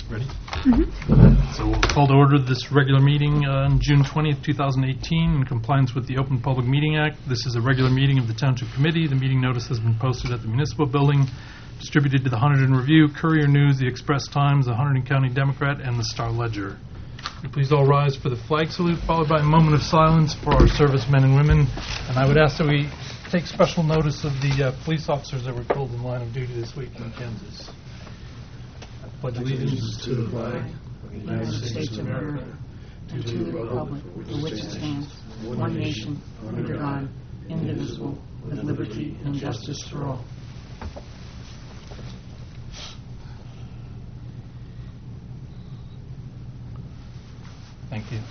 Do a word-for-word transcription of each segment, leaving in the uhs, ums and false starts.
Ready? Mm-hmm. So we'll call to order this regular meeting on June twentieth, two thousand eighteen, in compliance with the Open Public Meeting Act. This is a regular meeting of the Township Committee. The meeting notice has been posted at the Municipal Building, distributed to the Hunterdon Review, Courier News, the Express Times, the Hunterdon County Democrat, and the Star Ledger. Will you please all rise for the flag salute, followed by a moment of silence for our servicemen and women. And I would ask that we take special notice of the uh, police officers that were killed in line of duty this week in Kansas. I pledge allegiance to the flag of the United States of America, and to the republic for which it stands, one nation, under God, indivisible, with liberty and justice for all. Thank you.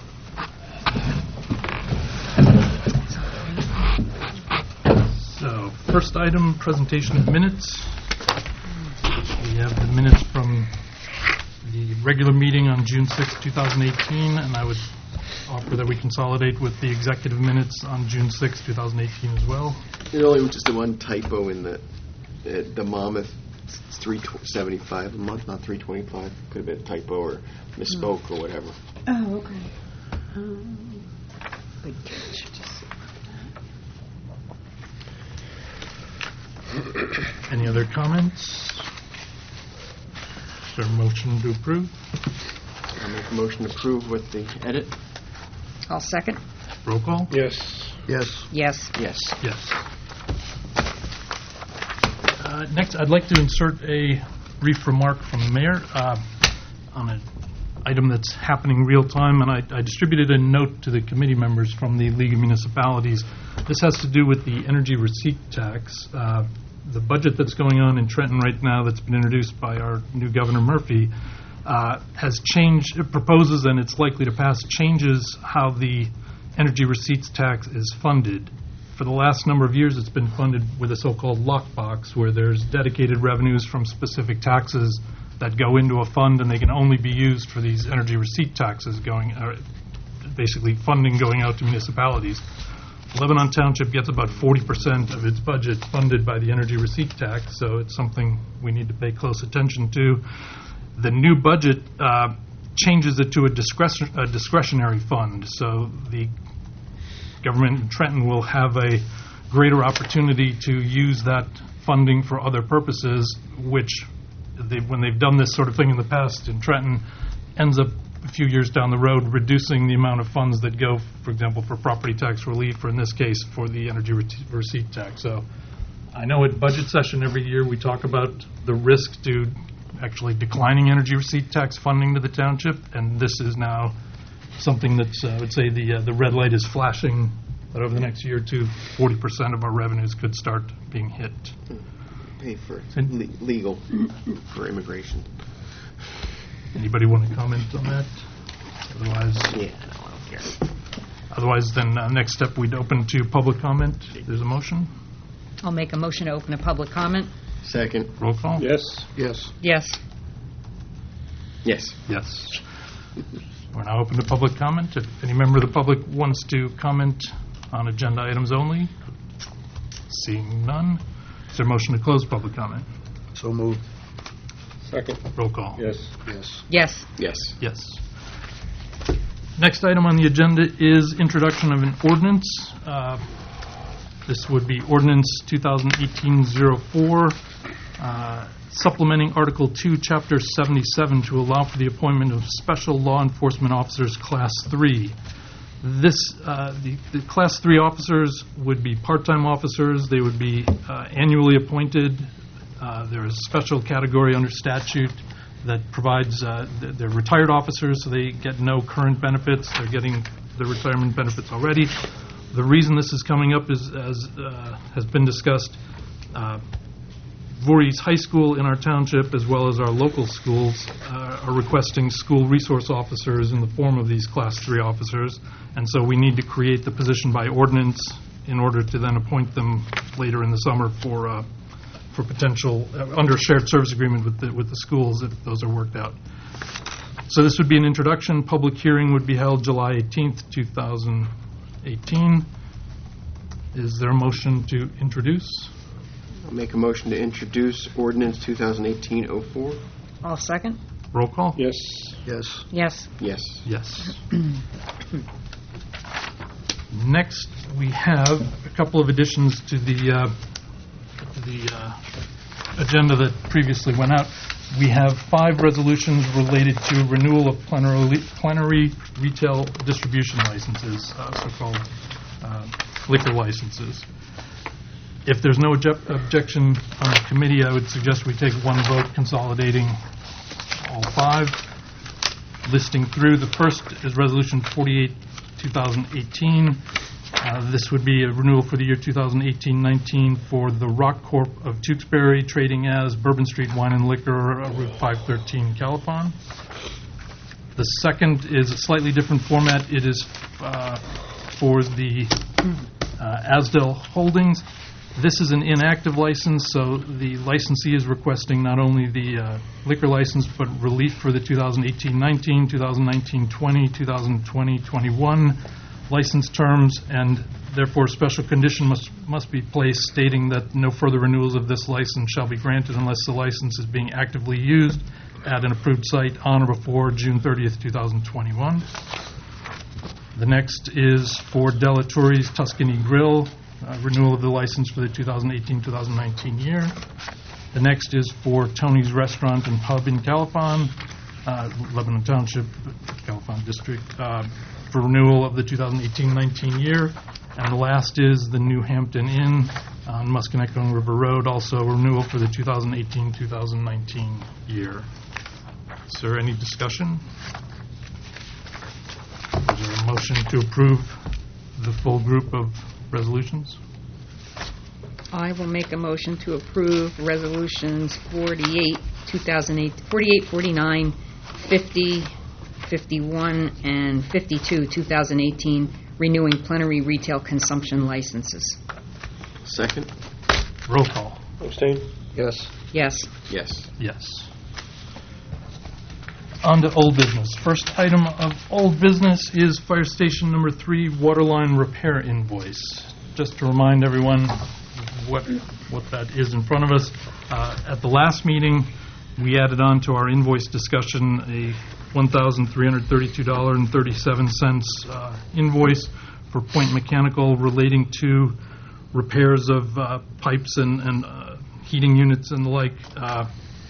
So, first item, presentation of minutes. We have the minutes from the regular meeting on June sixth, two thousand eighteen, and I would offer that we consolidate with the executive minutes on June sixth, two thousand eighteen as well. You know, only just the one typo in the uh, the Monmouth. It's three seventy-five a month, not three twenty-five. Could have been a typo or misspoke mm. or whatever. Oh, okay. Um, good catch. Any other comments? Is there a motion to approve? I'll make a motion to approve with the edit. I'll second. Roll call? Yes. Yes. Yes. Yes. Yes. Uh, next, I'd like to insert a brief remark from the mayor uh, on an item that's happening real time, and I, I distributed a note to the committee members from the League of Municipalities. This has to do with the energy receipt tax. Uh, the budget that's going on in Trenton right now that's been introduced by our new Governor Murphy uh, has changed, it proposes, and it's likely to pass, changes how the energy receipts tax is funded. For the last number of years, it's been funded with a so-called lockbox, where there's dedicated revenues from specific taxes that go into a fund, and they can only be used for these energy receipt taxes going, uh, basically funding going out to municipalities. Lebanon Township gets about forty percent of its budget funded by the energy receipt tax, so it's something we need to pay close attention to. The new budget uh, changes it to a, discretion, a discretionary fund, so the government in Trenton will have a greater opportunity to use that funding for other purposes, which, they, when they've done this sort of thing in the past in Trenton, ends up a few years down the road reducing the amount of funds that go, for example, for property tax relief, or in this case, for the energy re- receipt tax. So I know at budget session every year we talk about the risk to actually declining energy receipt tax funding to the township, and this is now something that's, uh, I would say, the uh, the red light is flashing, that over the next year or two, forty percent of our revenues could start being hit. Pay for le- legal for immigration. Anybody want to comment on that? Otherwise, yeah, no, I don't care. Otherwise, then uh, next step, we'd open to public comment. There's a motion. I'll make a motion to open a public comment. Second. Roll call. Yes. Yes. Yes. Yes. Yes. We're now open to public comment. If any member of the public wants to comment on agenda items only, seeing none, is there a motion to close public comment? So moved. Second. Roll call. Yes. Yes. Yes. Yes. Yes. Next item on the agenda is introduction of an ordinance. Uh, this would be ordinance twenty eighteen oh four, uh, supplementing Article two, Chapter seventy-seven to allow for the appointment of special law enforcement officers Class three. This, uh, the, the Class three officers would be part-time officers. They would be uh, annually appointed. Uh, there is a special category under statute that provides, uh, they're retired officers, so they get no current benefits. They're getting the retirement benefits already. The reason this is coming up is, as uh, has been discussed, uh, Voorhees High School in our township, as well as our local schools, uh, are requesting school resource officers in the form of these Class three officers, and so we need to create the position by ordinance in order to then appoint them later in the summer for uh, for potential, uh, under a shared service agreement with the, with the schools if those are worked out. So this would be an introduction. Public hearing would be held July eighteenth, two thousand eighteen. Is there a motion to introduce? I'll make a motion to introduce ordinance twenty eighteen oh four. I'll second. Roll call? Yes. Yes. Yes. Yes. Yes. Next, we have a couple of additions to the, uh, to the uh, agenda that previously went out. We have five resolutions related to renewal of plenary, plenary retail distribution licenses, uh, so-called uh, liquor licenses. If there's no object- objection on the committee, I would suggest we take one vote consolidating all five. Listing through, the first is Resolution forty-eight, two thousand eighteen. Uh, This would be a renewal for the year two thousand eighteen nineteen for the Rock Corp of Tewksbury, trading as Bourbon Street Wine and Liquor, uh, Route five thirteen, California. The second is a slightly different format. It is uh, for the uh, Asdell Holdings. This is an inactive license, so the licensee is requesting not only the uh, liquor license, but relief for the two thousand eighteen nineteen, two thousand nineteen twenty, two thousand twenty twenty-one license terms, and therefore a special condition must must be placed stating that no further renewals of this license shall be granted unless the license is being actively used at an approved site on or before June thirtieth, two thousand twenty-one. The next is for Delaturi's Tuscany Grill, uh, renewal of the license for the two thousand eighteen two thousand nineteen year. The next is for Tony's Restaurant and Pub in Califon, uh, Lebanon Township, Califon District, uh, for renewal of the two thousand eighteen nineteen year. And the last is the New Hampton Inn on Musconetcong River Road, also renewal for the two thousand eighteen two thousand nineteen year. Is there any discussion? Is there a motion to approve the full group of resolutions? I will make a motion to approve resolutions forty-eight, two thousand eight, forty-eight, forty-nine, fifty, fifty-one, and fifty-two, two thousand eighteen, renewing plenary retail consumption licenses. Second? Roll call. Abstain? Yes. Yes. Yes. Yes. On to old business. First item of old business is Fire Station Number Three waterline repair invoice. Just to remind everyone what what that is in front of us. Uh, at the last meeting, we added on to our invoice discussion a one thousand three hundred thirty-two dollars and thirty-seven cents uh, invoice for Point Mechanical relating to repairs of uh, pipes and, and uh, heating units and the like uh,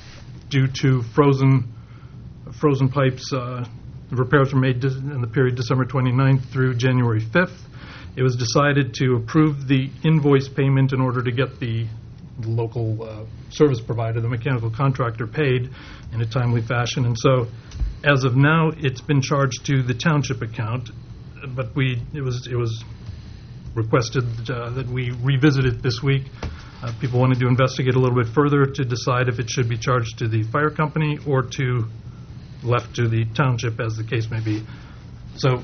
due to frozen frozen pipes. Uh, the repairs were made in the period December twenty-ninth through January fifth. It was decided to approve the invoice payment in order to get the local uh, service provider, the mechanical contractor, paid in a timely fashion. And so, as of now, it's been charged to the township account, but we it was it was requested uh, that we revisit it this week. Uh, people wanted to investigate a little bit further to decide if it should be charged to the fire company or to left to the township, as the case may be. So,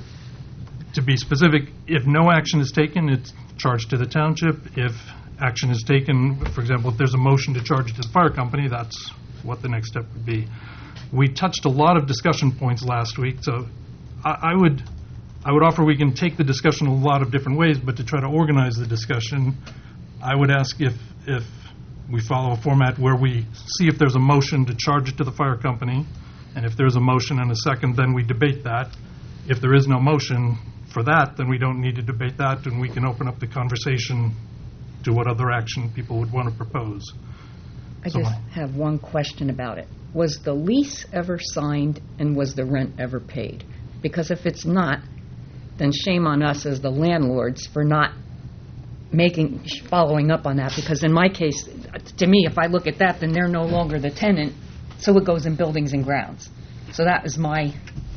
to be specific, if no action is taken, it's charged to the township. If action is taken, for example, if there's a motion to charge it to the fire company, that's what the next step would be. We touched a lot of discussion points last week, so I, I would I would offer we can take the discussion a lot of different ways, but to try to organize the discussion, I would ask if if we follow a format where we see if there's a motion to charge it to the fire company, and if there's a motion and a second, then we debate that. If there is no motion for that, then we don't need to debate that, and we can open up the conversation to what other action people would want to propose. I So just I- have one question about it. Was the lease ever signed and was the rent ever paid? Because if it's not, then shame on us as the landlords for not making, following up on that. Because in my case, to me, if I look at that, then they're no longer the tenant, so it goes in buildings and grounds. So that is my,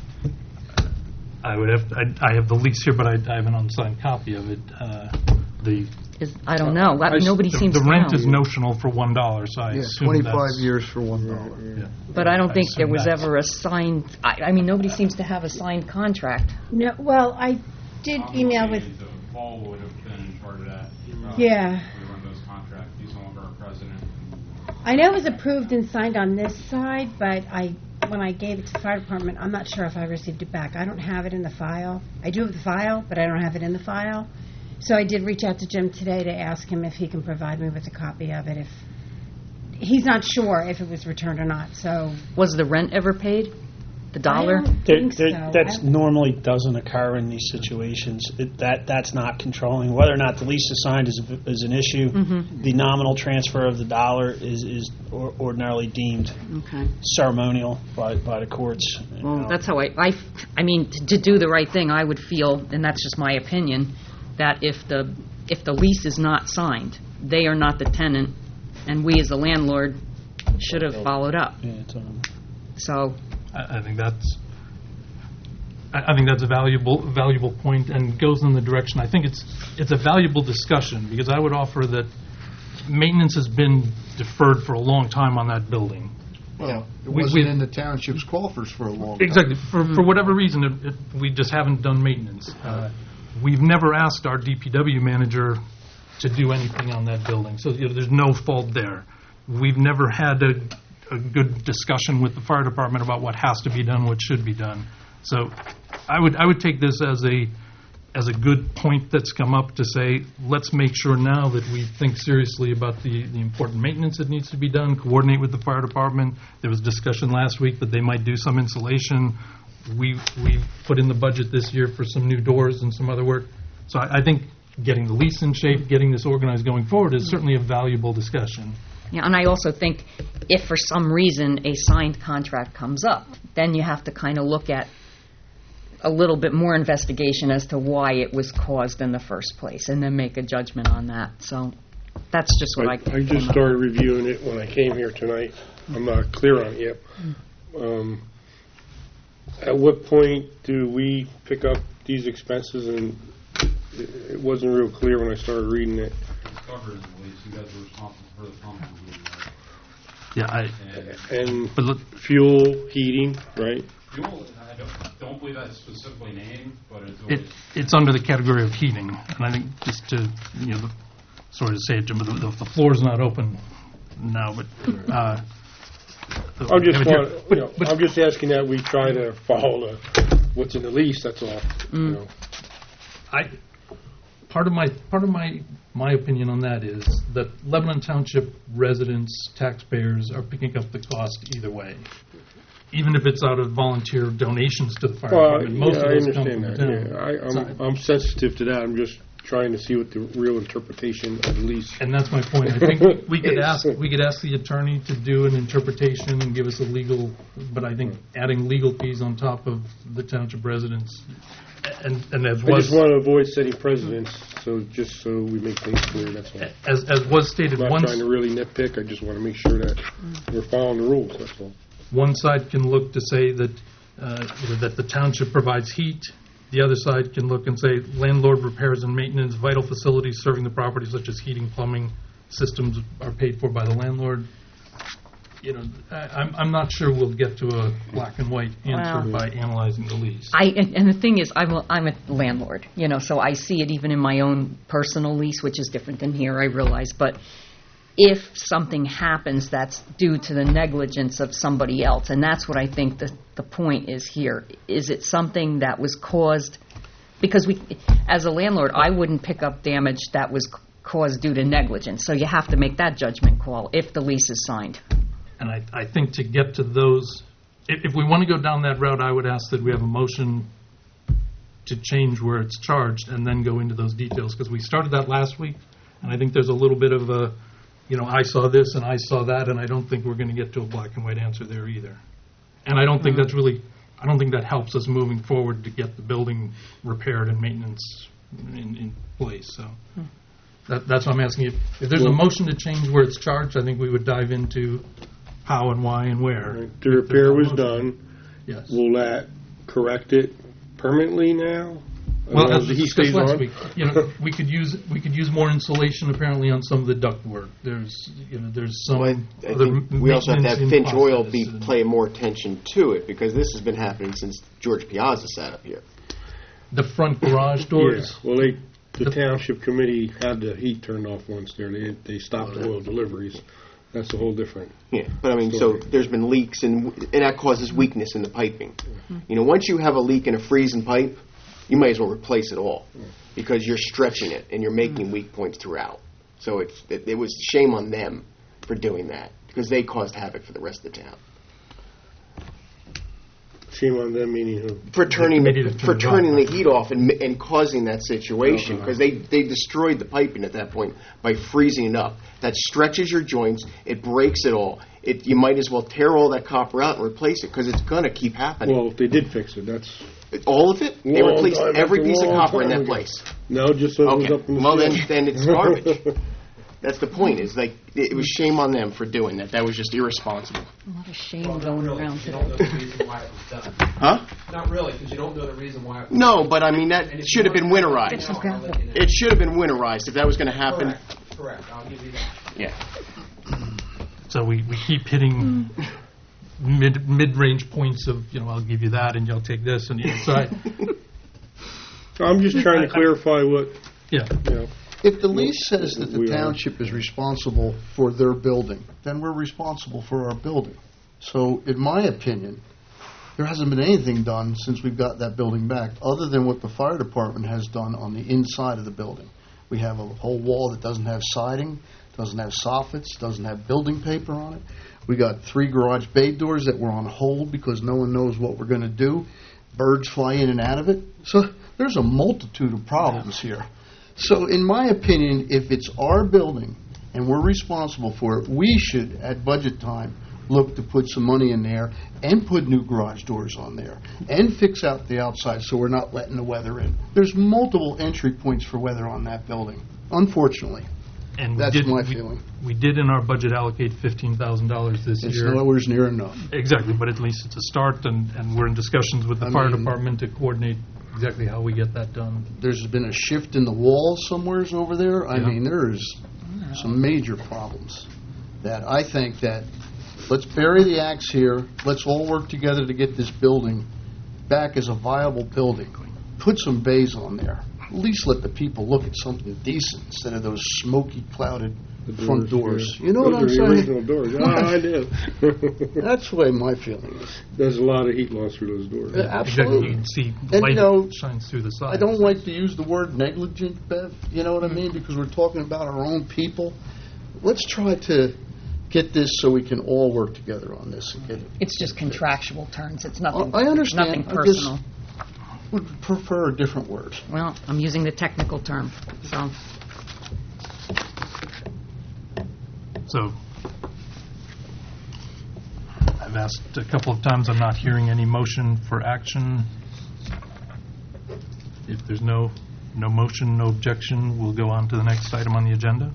I would have, I, I have the lease here, but I, I have an unsigned copy of it. Uh, the is, I don't know. I s- Nobody the, seems the to rent know. is notional for one dollar, so I Yeah, assume twenty-five that's- years for one dollar. Yeah. But I don't I think there assume was that's- ever a signed, I, I mean, nobody seems to have a signed contract. No, well, I did email with, So Paul would have been in charge of that. uh, Yeah. We run those contracts. He's no longer our president. I know it was approved and signed on this side, but I, when I gave it to the fire department, I'm not sure if I received it back. I don't have it in the file. I do have the file, but I don't have it in the file. So I did reach out to Jim today to ask him if he can provide me with a copy of it if, he's not sure if it was returned or not, so. Was the rent ever paid? The I dollar? don't There- think there- so. That's I- normally doesn't occur in these situations. It- That, that's not controlling. Whether or not the lease is signed is, is an issue. Mm-hmm. The nominal transfer of the dollar is, is or- ordinarily deemed Okay. ceremonial by, by the courts. Well, that's how I, I, I mean, to to do the right thing, I would feel, and that's just my opinion, that if the, if the lease is not signed, they are not the tenant, and we as the landlord should have followed up. Yeah, it's, um, So, I I think that's, I I think that's a valuable, valuable point and goes in the direction, I think it's, it's a valuable discussion, because I would offer that maintenance has been deferred for a long time on that building. Well, it We- wasn't we- in the township's coffers for a long time. Exactly, for, for whatever reason, it, it, we just haven't done maintenance. Uh, We've never asked our D P W manager to do anything on that building, so you know, there's no fault there. We've never had a, a good discussion with the fire department about what has to be done, what should be done. So I would, I would take this as a, as a good point that's come up to say, let's make sure now that we think seriously about the, the important maintenance that needs to be done, coordinate with the fire department. There was discussion last week that they might do some insulation. We, we put in the budget this year for some new doors and some other work. So I, I think getting the lease in shape, getting this organized going forward is certainly a valuable discussion. yeah, and I also think if for some reason a signed contract comes up, then you have to kind of look at a little bit more investigation as to why it was caused in the first place, and then make a judgment on that. So that's just what I... I I just started reviewing it when I came here tonight. I'm not clear on it yet. Um, At what point do we pick up these expenses? And it it wasn't real clear when I started reading it. It's covered in the lease. You guys are responsible for the pumping. Yeah, I, And And but look, fuel, heating, right? fuel, I don't, don't believe that's specifically named, but it's It, always, it's under the category of heating, and I think just to, you know, the- sorry to say it, Jim, but the, the floor's not open now, but, uh... I'm just, but here- want- you but- know, but- I'm just asking that we try to follow the, what's in the lease, that's all. You know. I, part of my, part of my, my opinion on that is that Lebanon Township residents, taxpayers are picking up the cost either way. Even if it's out of volunteer donations to the fire Well, department, most yeah, of I those come understand from the that, town. yeah. I, So- I'm, I'm sensitive to that, I'm just trying to see what the real interpretation of the lease. And that's my point. I think we could ask, we could ask the attorney to do an interpretation and give us a legal, but I think adding legal fees on top of the township residents, and, and as I was, just want to avoid setting precedents, so just so we make things clear, that's all. as, as was stated, I'm not once, trying to really nitpick, I just want to make sure that we're following the rules, that's all. one side can look to say that, uh, that the township provides heat. The other side can look and say landlord repairs and maintenance, vital facilities serving the property such as heating, plumbing systems are paid for by the landlord. You know, I, I'm, I'm not sure we'll get to a black and white answer Wow. by analyzing the lease. I, and, and the thing is, I'm a, I'm a landlord, you know, so I see it even in my own personal lease, which is different than here, I realize. But if something happens that's due to the negligence of somebody else, and that's what I think the, the point is here. Is it something that was caused, because we, as a landlord, I wouldn't pick up damage that was c- caused due to negligence. So you have to make that judgment call if the lease is signed. And I, I think to get to those, if, if we want to go down that route, I would ask that we have a motion to change where it's charged and then go into those details, because we started that last week, and I think there's a little bit of a, you know, I saw this and I saw that, and I don't think we're going to get to a black and white answer there either. And I don't think that's really, I don't think that helps us moving forward to get the building repaired and maintenance in, in place, so. That, that's what I'm asking you. If there's a motion to change where it's charged, I think we would dive into how and why and where. The repair was done, Yes. will that correct it permanently now? Well, As as long as he discussed stays last on? week, you know, we could use, we could use more insulation apparently on some of the ductwork. There's, you know, there's some Well, I, I other think we also have to have maintenance in Finch Oil process be and- pay more attention to it, because this has been happening since George Piazza sat up here. The front garage doors. Yeah, well, they, the township committee had the heat turned off once there, they, they stopped the oil deliveries. That's a whole different. Yeah, but I mean, so Story. there's been leaks, and and that causes weakness in the piping. You know, once you have a leak in a freezing pipe, you might as well replace it all, because you're stretching it and you're making weak points throughout. So it's it, it was shame on them for doing that, because they caused havoc for the rest of the town. Shame on them, meaning who? For turning, They needed the, to for turn it turning off. the heat off and, and causing that situation, because they, they destroyed the piping at that point by freezing it up. That stretches your joints, it breaks it all. It, you might as well tear all that copper out and replace it, because it's going to keep happening. Well, if they did fix it, that's, All of it? They Long replaced time- every that's a piece of long copper in time that ago. place. no, just so it was Okay, up in the well then, ceiling. then it's garbage. That's the point, is like, it was shame on them for doing that. That was just irresponsible. A lot of shame Well, not going really, around 'cause you today. don't know the reason why it was done. Huh? Not really, because you don't know the reason why it was No, but I mean, that And if should you have been want to- winterized. No, I'll let you know. It should have been winterized if that was going to happen. Correct, correct, I'll give you that. Yeah. So we, we keep hitting mid, mid-range points of, you know, I'll give you that and you'll take this, and, you know, so I, I'm just trying to clarify what, yeah. you know, If the lease says that the We are. township is responsible for their building, then we're responsible for our building. So, in my opinion, there hasn't been anything done since we've got that building back, other than what the fire department has done on the inside of the building. We have a whole wall that doesn't have siding, doesn't have soffits, doesn't have building paper on it. We got three garage bay doors that were on hold because no one knows what we're going to do. Birds fly in and out of it. So there's a multitude of problems here. So in my opinion, if it's our building and we're responsible for it, we should, at budget time, look to put some money in there and put new garage doors on there and fix out the outside so we're not letting the weather in. There's multiple entry points for weather on that building, unfortunately. And we That's did, my we- feeling. We did in our budget allocate fifteen thousand dollars this It's year. nowhere near enough. Exactly, but at least it's a start, and, and we're in discussions with the I fire mean- department to coordinate exactly how we get that done. There's been a shift in the walls somewheres over there. I Yeah. mean, there's some major problems that I think that, let's bury the axe here. Let's all work together to get this building back as a viable building. Put some bays on there. At least let the people look at something decent instead of those smoky, clouded the front doors. You know what I'm Those are the original saying? doors. Ah, I do. That's the way my feeling is. There's a lot of heat loss through those doors. Yeah, Exactly, absolutely. you can see the And, light you know, shines through the sides. I don't like to use the word negligent, Bev, you know what I mean? Because we're talking about our own people. Let's try to get this so we can all work together on this and get it. It's just contractual terms. It's nothing. I understand. Nothing I just- personal. Would prefer a different word. Well, I'm using the technical term, so. So, I've asked a couple of times, I'm not hearing any motion for action. If there's no, no motion, no objection, we'll go on to the next item on the agenda.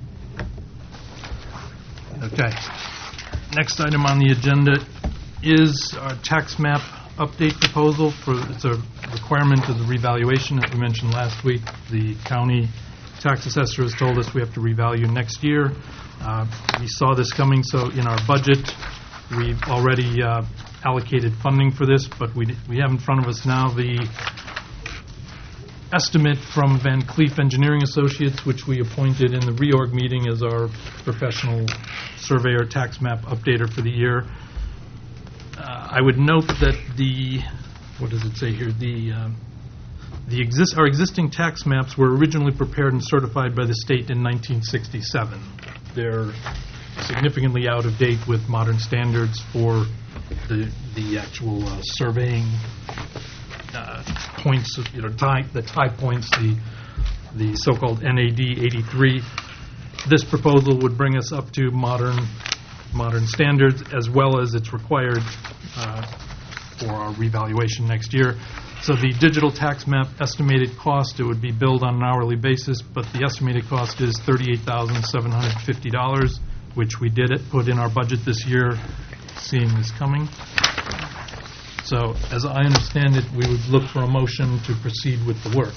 Okay. Next item on the agenda is our tax map update proposal for, it's a requirement of the revaluation that we mentioned last week. The county tax assessor has told us we have to revalue next year. Uh, We saw this coming, so in our budget, we've already uh, allocated funding for this, but we we have in front of us now the estimate from Van Cleef Engineering Associates, which we appointed in the reorg meeting as our professional surveyor tax map updater for the year. Uh, I would note that the, what does it say here, the um, the exist our existing tax maps were originally prepared and certified by the state in nineteen sixty-seven. They're significantly out of date with modern standards for the the actual uh, surveying uh, points, of, you know, tie, the tie points, the the so-called N A D eighty-three. This proposal would bring us up to modern modern standards, as well as it's required uh, for our revaluation next year. So the digital tax map estimated cost, it would be billed on an hourly basis, but the estimated cost is thirty-eight thousand seven hundred fifty dollars, which we did it, put in our budget this year, seeing this coming. So as I understand it, we would look for a motion to proceed with the work.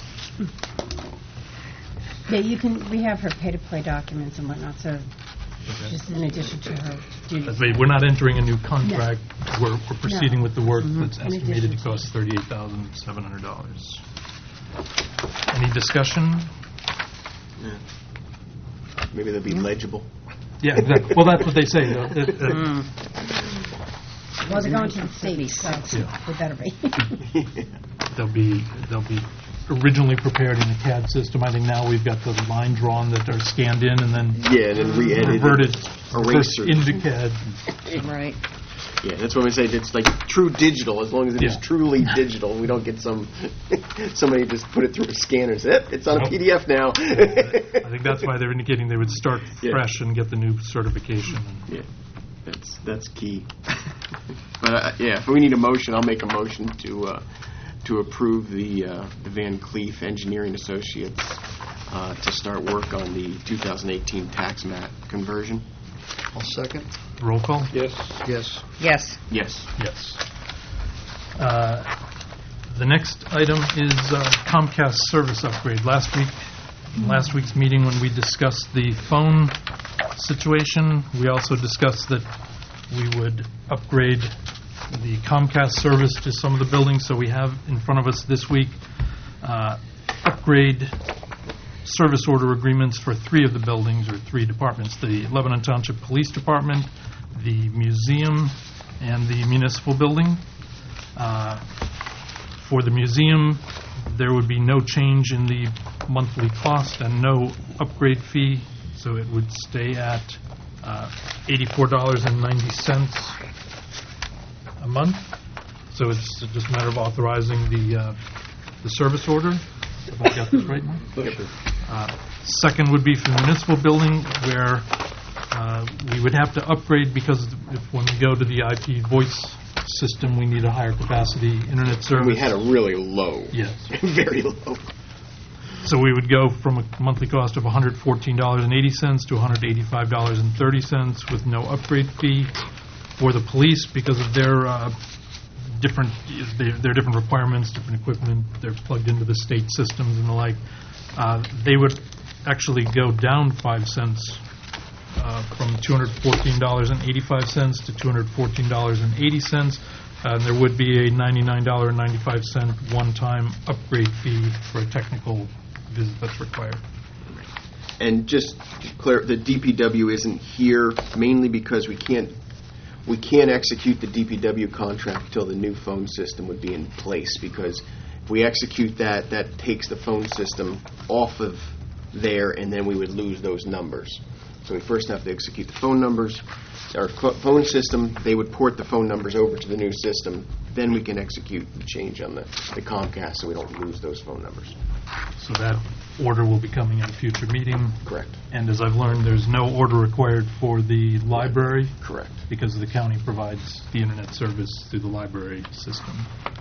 Yeah, you can, we have her pay-to-play documents and whatnot, so just in addition to her duties. That's right, we're not entering a new contract, we're we're proceeding with the work that's In estimated to addition to- cost thirty-eight thousand seven hundred dollars. Any discussion? Maybe they'll be legible. Yeah, exactly. Well, that's what they say, though. It- it- Mm. Well, they're going to the state, so Yeah. they better be. They'll be, they'll be originally prepared in the C A D system. I think now we've got the line drawn that are scanned in and then Yeah, and then re-edited. reverted first Eraser. into C A D. Right. Yeah, that's what we say. It's like true digital. As long as it is Yeah. truly digital, we don't get some somebody just put it through a scanner and say, "Yep, it's on a Nope. P D F now." I think that's why they're indicating they would start Yeah. fresh and get the new certification. Yeah, that's that's key. But uh, yeah, if we need a motion, I'll make a motion to uh, to approve the uh, the Van Cleef Engineering Associates uh, to start work on the two thousand eighteen tax map conversion. I'll second. Roll call? Yes. Yes. Yes. Yes. Yes. Uh, The next item is uh, Comcast service upgrade. Last week, last week's meeting when we discussed the phone situation, we also discussed that we would upgrade the Comcast service to some of the buildings. So we have in front of us this week uh, upgrade service order agreements for three of the buildings or three departments: the Lebanon Township Police Department, the museum, and the municipal building. Uh, For the museum, there would be no change in the monthly cost and no upgrade fee, so it would stay at uh, eighty-four dollars and ninety cents a month. So it's just a matter of authorizing the uh, the service order. Have I got this right, Mike? Uh, Second would be for the municipal building, where uh, we would have to upgrade because if when we go to the I P voice system, we need a higher capacity internet service. We had a really low. Yes. Very low. So we would go from a monthly cost of one hundred fourteen dollars and eighty cents to one hundred eighty-five dollars and thirty cents with no upgrade fee. For the police, because of their uh, different their, their different requirements, different equipment, they're plugged into the state systems and the like, uh, they would actually go down five cents uh, from two hundred fourteen dollars and eighty-five cents to two hundred fourteen dollars and eighty cents. Uh, there would be a ninety-nine dollars and ninety-five cents one-time upgrade fee for a technical visit that's required. And just to clear, the D P W isn't here mainly because we can't we can't execute the D P W contract until the new phone system would be in place. Because if we execute that, that takes the phone system off of there, and then we would lose those numbers. So we first have to execute the phone numbers, our co- phone system. They would port the phone numbers over to the new system. Then we can execute the change on the, the Comcast, so we don't lose those phone numbers. So that order will be coming at a future meeting. Correct. And as I've learned, there's no order required for the library Correct. because the county provides the internet service through the library system.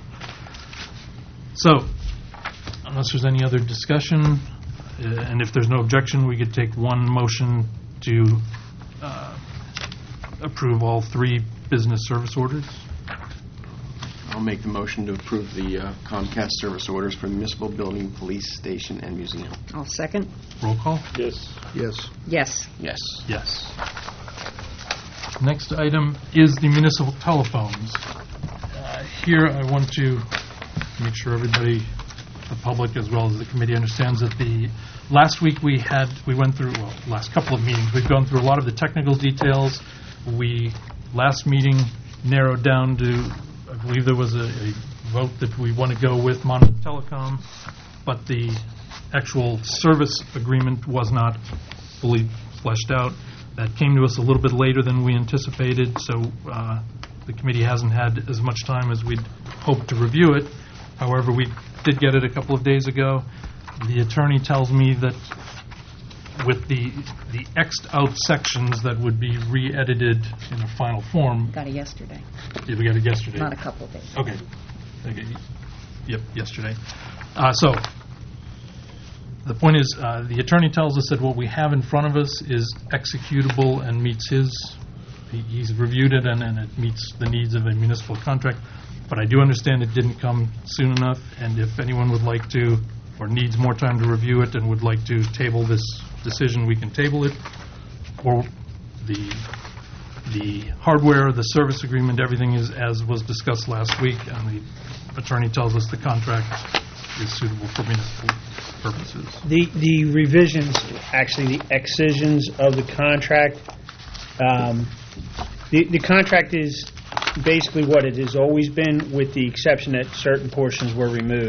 So, unless there's any other discussion, uh, and if there's no objection, we could take one motion to uh, approve all three business service orders. I'll make the motion to approve the uh, Comcast service orders for municipal building, police station, and museum. I'll second. Roll call? Yes. Yes. Yes. Yes. Yes. Next item is the municipal telephones. Uh, Here, I want to make sure everybody, the public as well as the committee, understands that the, last week we had, we went through, well, last couple of meetings, we've gone through a lot of the technical details. We, last meeting, narrowed down to, I believe there was a a vote that we want to go with Monmouth Telecom, but the actual service agreement was not fully fleshed out. That came to us a little bit later than we anticipated, so uh, the committee hasn't had as much time as we'd hoped to review it. However, we did get it a couple of days ago. The attorney tells me that with the the X'd out sections that would be re-edited in a final form. Got it yesterday. Yeah, we got it yesterday. Not a couple of days. Okay. Okay. Yep, yesterday. Uh, so, the point is, uh, the attorney tells us that what we have in front of us is executable and meets his, he, he's reviewed it and, and it meets the needs of a municipal contract. But I do understand it didn't come soon enough, and if anyone would like to, or needs more time to review it and would like to table this decision, we can table it. Or the the hardware, the service agreement, everything is as was discussed last week, and the attorney tells us the contract is suitable for municipal purposes. The the revisions, actually the excisions of the contract, um, the the contract is basically what it has always been, with the exception that certain portions were removed.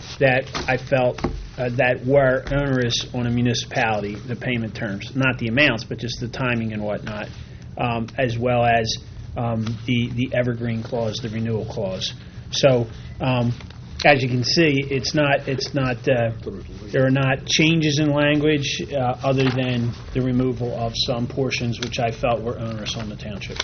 that I felt uh, that were onerous on a municipality, the payment terms, not the amounts, but just the timing and whatnot, um, as well as um, the the evergreen clause, the renewal clause. So, um, as you can see, it's not it's not uh, there are not changes in language uh, other than the removal of some portions which I felt were onerous on the township.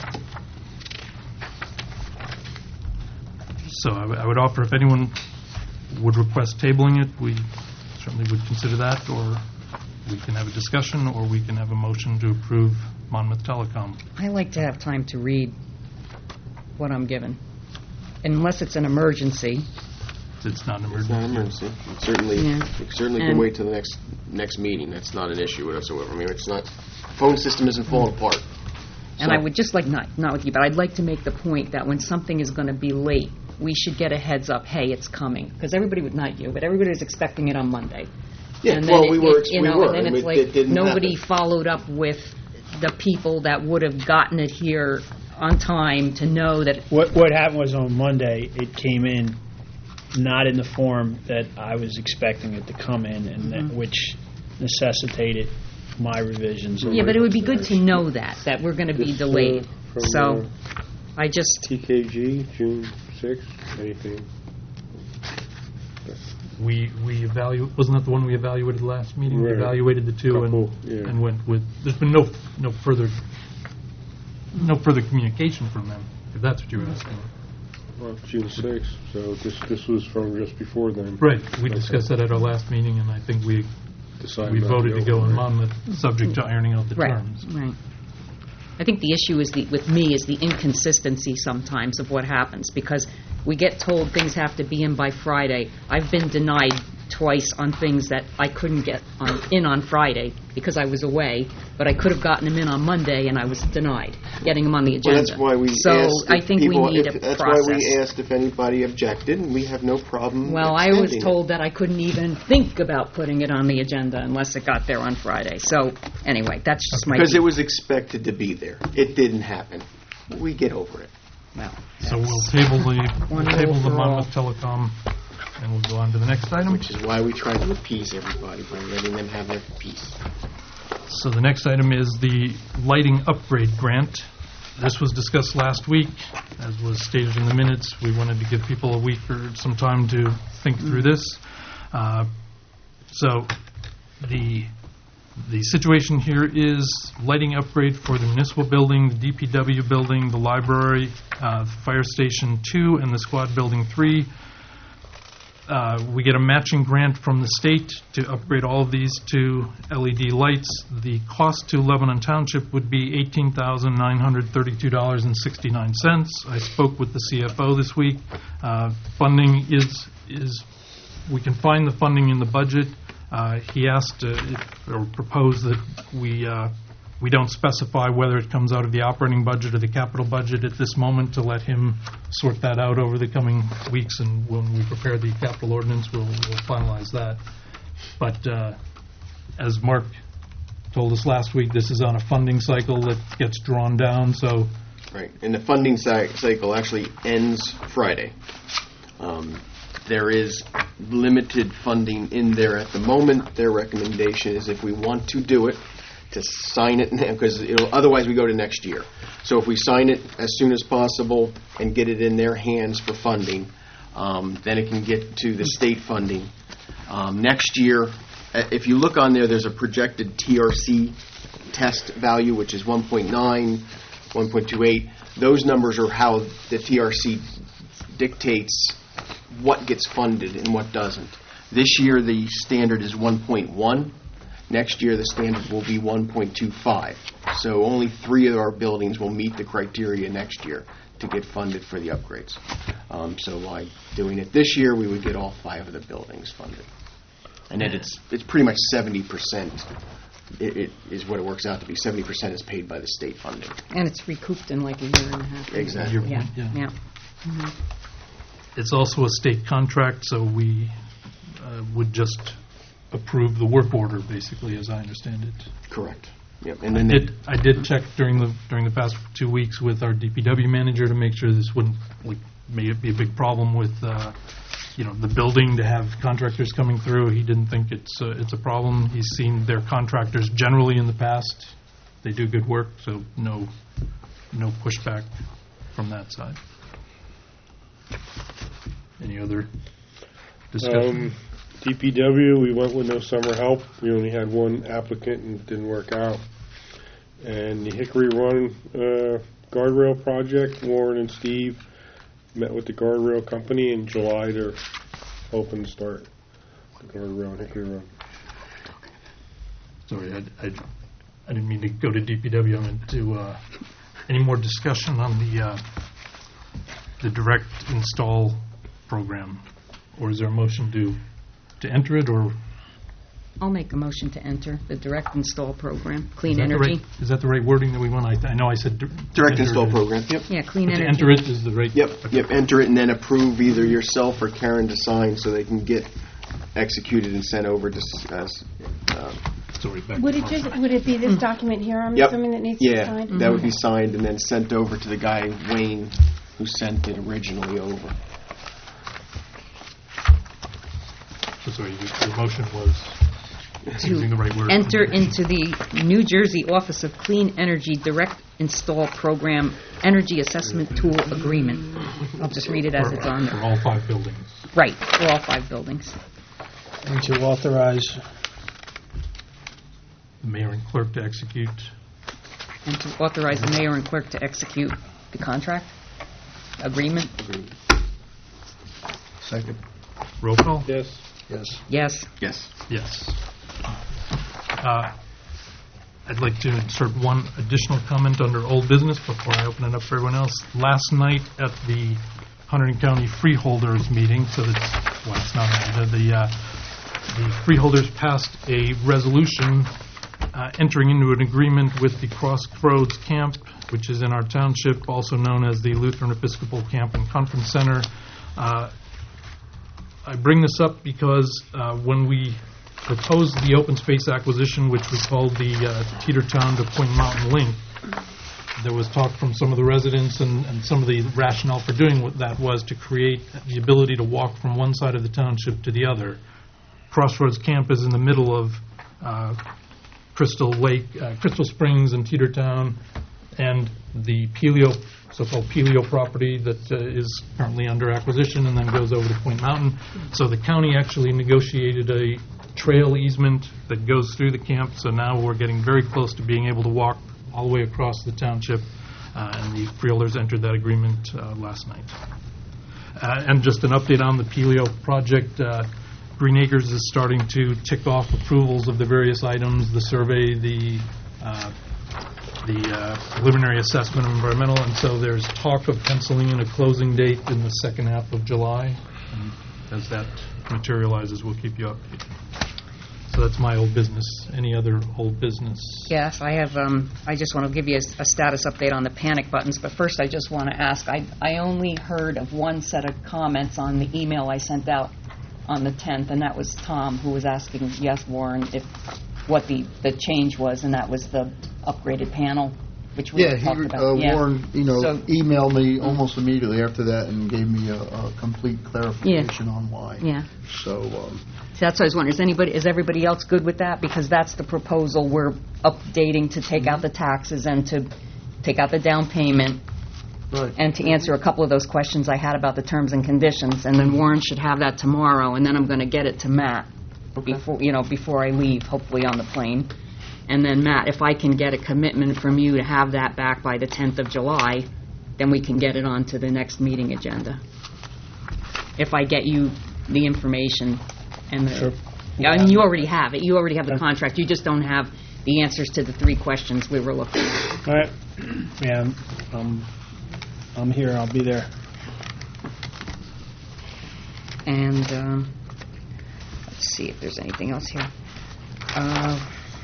So I w- I would offer if anyone would request tabling it, we certainly would consider that, or we can have a discussion, or we can have a motion to approve Monmouth Telecom. I like to have time to read what I'm given, unless it's an emergency. It's not an It's not an emergency. emergency. It Certainly, Yeah. it certainly can And- wait till the next, next meeting. That's not an issue whatsoever. I mean, it's not, phone system isn't falling apart. And So- I would just like, not, not with you, but I'd like to make the point that when something is going to be late, we should get a heads up, hey, it's coming. Because everybody would, not you, but everybody was expecting it on Monday. Yeah, And then well, it- we were, it- you we know, were. and then and it's it- like, it didn't nobody happen. followed up with the people that would have gotten it here on time to know that, What what happened was on Monday, it came in not in the form that I was expecting it to come in, and that, which necessitated my revisions. yeah, but it would be good to know that, that we're going to be This, uh, delayed. from, So, uh, I just, T K G, June sixth, anything? We we evaluate, wasn't that the one we evaluated last meeting? We Right. evaluated the two and Couple, yeah. and went with, there's been no no further, no further communication from them, if that's what you were asking. Well, June sixth, so this, this was from just before then. Right, we discussed that at our last meeting, and I think we Decided we not voted to go in over it. Monmouth, subject to ironing out the right, terms. right. I think the issue is the, with me, is the inconsistency sometimes of what happens, because we get told things have to be in by Friday. I've been denied twice on things that I couldn't get on, in on Friday because I was away, but I could have gotten them in on Monday, and I was denied getting them on the Well, agenda. that's why we so asked I if think people, we need if, a that's process. why we asked if anybody objected, and we have no problem. Well, I was extending it. told that I couldn't even think about putting it on the agenda unless it got there on Friday. So anyway, that's just my Because it was expected to be there. It didn't happen. We get over it. well, So we'll table the, One we'll table rule the for all. Monmouth Telecom, and we'll go on to the next item. Which is why we try to appease everybody by letting them have their piece. So the next item is the lighting upgrade grant. This was discussed last week. As was stated in the minutes, we wanted to give people a week or some time to think through this. Uh, So the, the situation here is lighting upgrade for the municipal building, the D P W building, the library, uh, Fire Station two, and the Squad Building three. Uh, We get a matching grant from the state to upgrade all of these to L E D lights. The cost to Lebanon Township would be eighteen thousand nine hundred thirty-two dollars and sixty-nine cents. I spoke with the C F O this week. Uh, Funding is, is, we can find the funding in the budget. Uh, He asked, uh, if- or proposed that we uh, we don't specify whether it comes out of the operating budget or the capital budget at this moment, to let him sort that out over the coming weeks, and when we prepare the capital ordinance, we'll we'll finalize that. But uh, as Mark told us last week, this is on a funding cycle that gets drawn down, so Right. And the funding cy- cycle actually ends Friday. Um, There is limited funding in there at the moment. Their recommendation is, if we want to do it, to sign it now, because it'll, otherwise we go to next year. So if we sign it as soon as possible and get it in their hands for funding, um, then it can get to the state funding. Um, Next year, uh, if you look on there, there's a projected T R C test value, which is one point nine, one point two eight. Those numbers are how the T R C dictates what gets funded and what doesn't. This year, the standard is one point one. Next year, the standard will be one point two five. So only three of our buildings will meet the criteria next year to get funded for the upgrades. Um, So by doing it this year, we would get all five of the buildings funded. And then it's, it's pretty much seventy percent. It, it is what it works out to be. seventy percent is paid by the state funding. and it's recouped in like a year and a half. Exactly. Your Yeah, point, yeah. yeah. It's also a state contract, so we uh, would just approve the work order, basically, as I understand it. Correct. Yep. I And then they- did, I did check during the, during the past two weeks with our D P W manager to make sure this wouldn't, like, may it be a big problem with, uh, you know, the building to have contractors coming through. He didn't think it's a, it's a problem. He's seen their contractors generally in the past. They do good work, so no, no pushback from that side. Any other discussion? Um, D P W, we went with no summer help. We only had one applicant and it didn't work out. And the Hickory Run uh, guardrail project, Warren and Steve met with the guardrail company in July. They're hoping to start the guardrail on Hickory Run. Sorry, I, I, I didn't mean to go to D P W. I meant to, uh, any more discussion on the, uh, the direct install program? Or is there a motion to, to enter it, or? I'll make a motion to enter the direct install program, Clean Is that the Energy. right- Is that the right wording that we want? I th- I know I said. dir- Direct enter install it. program. Yep. Yeah, Clean But to Energy. enter it is the right. Yep, yep, enter it and then approve either yourself or Karen to sign so they can get executed and sent over to, s- uh, s- uh, Sorry, back Would to it Marcia. just, would it be this document here, I'm Yep. assuming, that needs to be yeah, signed? that would be signed and then sent over to the guy, Wayne, who sent it originally over. So sorry, your, your motion was using the right word. Enter into the New Jersey Office of Clean Energy Direct Install Program Energy Assessment Tool Agreement. I'll just read it as For- it's on For there. all five buildings. Right, for all five buildings. And to authorize, The mayor and clerk to execute. And to authorize the mayor and clerk to execute the contract, agreement. Second. Roll call? Yes. Yes. Yes. Yes. Yes. Uh, I'd like to insert one additional comment under old business before I open it up for everyone else. Last night at the Hunterdon County Freeholders meeting, so that's, well, it's not, uh, the, uh, the freeholders passed a resolution uh, entering into an agreement with the Crossroads Camp, which is in our township, also known as the Lutheran Episcopal Camp and Conference Center. Uh, I bring this up because uh, when we proposed the open space acquisition, which we called the uh, Teetertown to Point Mountain Link, there was talk from some of the residents, and, and some of the rationale for doing what that was to create the ability to walk from one side of the township to the other. Crossroads Camp is in the middle of uh, Crystal Lake, uh, Crystal Springs and Teetertown, and the Pelio, so-called Pelio property that uh, is currently under acquisition and then goes over to Point Mountain. So the county actually negotiated a trail easement that goes through the camp, so now we're getting very close to being able to walk all the way across the township, uh, and the freeholders entered that agreement uh, last night. Uh, and just an update on the Pelio project, uh, Green Acres is starting to tick off approvals of the various items, the survey, the uh, the uh, preliminary assessment of environmental, and so there's talk of penciling in a closing date in the second half of July. And as that materializes, we'll keep you updated. So that's my old business. Any other old business? Yes, I have, um, I just want to give you a, a status update on the panic buttons, but first I just want to ask, I, I only heard of one set of comments on the email I sent out on the tenth, and that was Tom, who was asking, yes, Warren, if, what the, the change was, and that was the upgraded panel, which we Yeah, he, talked about. uh, Yeah. Warren, you know, So- emailed me almost immediately after that and gave me a, a complete clarification on why. Yeah. So, um, So that's what I was wondering, is anybody, is everybody else good with that? Because that's the proposal we're updating to take out the taxes and to take out the down payment, right. and to answer a couple of those questions I had about the terms and conditions. And then Warren should have that tomorrow, and then I'm going to get it to Matt before, you know, before I leave, hopefully on the plane. And then, Matt, if I can get a commitment from you to have that back by the tenth of July, then we can get it on to the next meeting agenda. If I get you the information and the... Sure. Yeah, I mean, you already have it. You already have the contract. You just don't have the answers to the three questions we were looking at. all right, yeah, I'm- I'm, I'm here, I'll be there. And um, let's see if there's anything else here. Uh,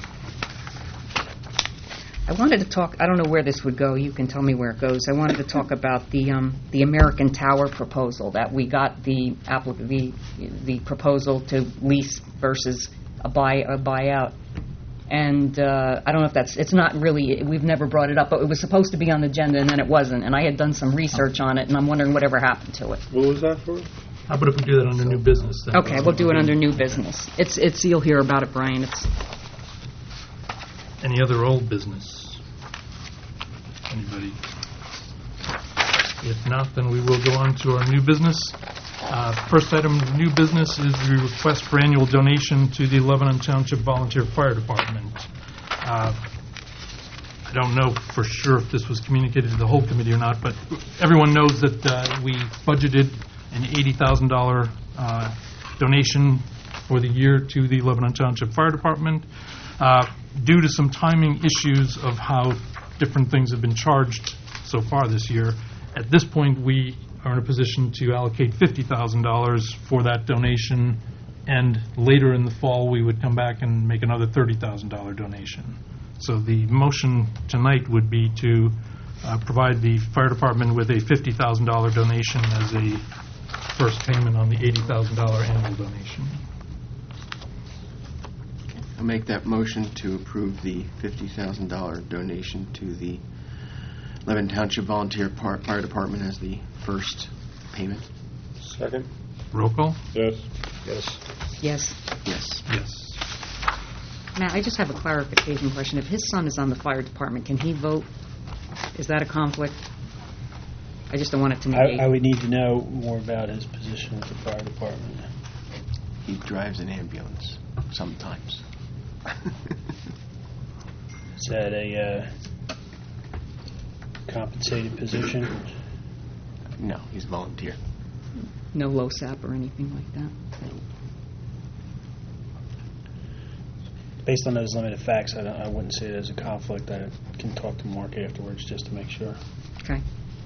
I wanted to talk, I don't know where this would go. You can tell me where it goes. I wanted to talk about the um, the American Tower proposal, that we got the applic- the the proposal to lease versus a buy a buyout. And uh, I don't know if that's, it's not really, we've never brought it up, but it was supposed to be on the agenda and then it wasn't. And I had done some research on it, and I'm wondering whatever happened to it. What was that for? How about if we do that under new business then? Okay, we'll do it under new business. It's, it's, you'll hear about it, Brian. It's, Any other old business? Anybody? If not, then we will go on to our new business. Uh, First item of new business is the request for annual donation to the Lebanon Township Volunteer Fire Department. Uh, I don't know for sure if this was communicated to the whole committee or not, but everyone knows that uh, we budgeted an eighty thousand dollars uh, donation for the year to the Lebanon Township Fire Department. Uh, Due to some timing issues of how different things have been charged so far this year, at this point, we are in a position to allocate fifty thousand dollars for that donation, and later in the fall, we would come back and make another thirty thousand dollars donation. So the motion tonight would be to uh, provide the fire department with a fifty thousand dollars donation as a first payment on the eighty thousand dollars annual donation. I'll make that motion to approve the fifty thousand dollars donation to the Lebanon Township Volunteer Par- Fire Department as the first payment. Second? Roll call? Yes. Yes. yes. Yes. Yes. Matt, I just have a clarification question. If his son is on the fire department, can he vote? Is that a conflict? I just don't want it to negate. I, I would need to know more about his position with the fire department. He drives an ambulance sometimes. Is that a uh, compensated position? No, he's a volunteer. No LoSAP or anything like that? Based on those limited facts, I, don't, I wouldn't say there's a conflict. I can talk to Mark afterwards just to make sure. Okay.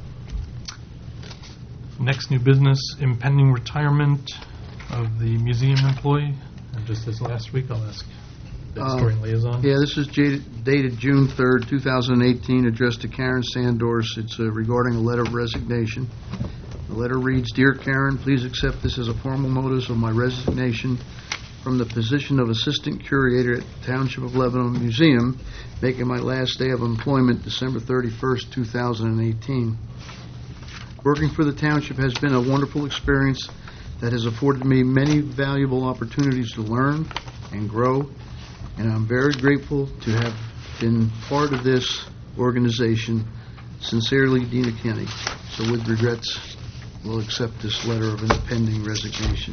Next new business, impending retirement of the museum employee. And just as last week, I'll ask the Uh, historian liaison. Yeah, this is dated dated June third, two thousand eighteen, addressed to Karen Sandors. It's uh, regarding a letter of resignation. The letter reads, "Dear Karen, please accept this as a formal notice of my resignation from the position of Assistant Curator at the Township of Lebanon Museum, making my last day of employment December thirty-first, two thousand eighteen. Working for the Township has been a wonderful experience that has afforded me many valuable opportunities to learn and grow, and I'm very grateful to have been part of this organization. Sincerely, Dina Kenny." So with regrets, we'll accept this letter of impending resignation.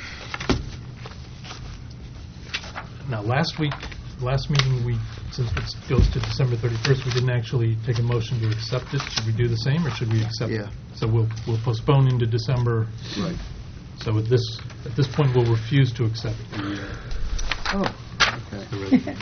Now, last week, last meeting, we, since it goes to December thirty-first, we didn't actually take a motion to accept it. Should we do the same, or should we accept it? Yeah. So we'll, we'll postpone into December. Right. So at this, at this point, we'll refuse to accept the, uh, Oh, okay. the resignation.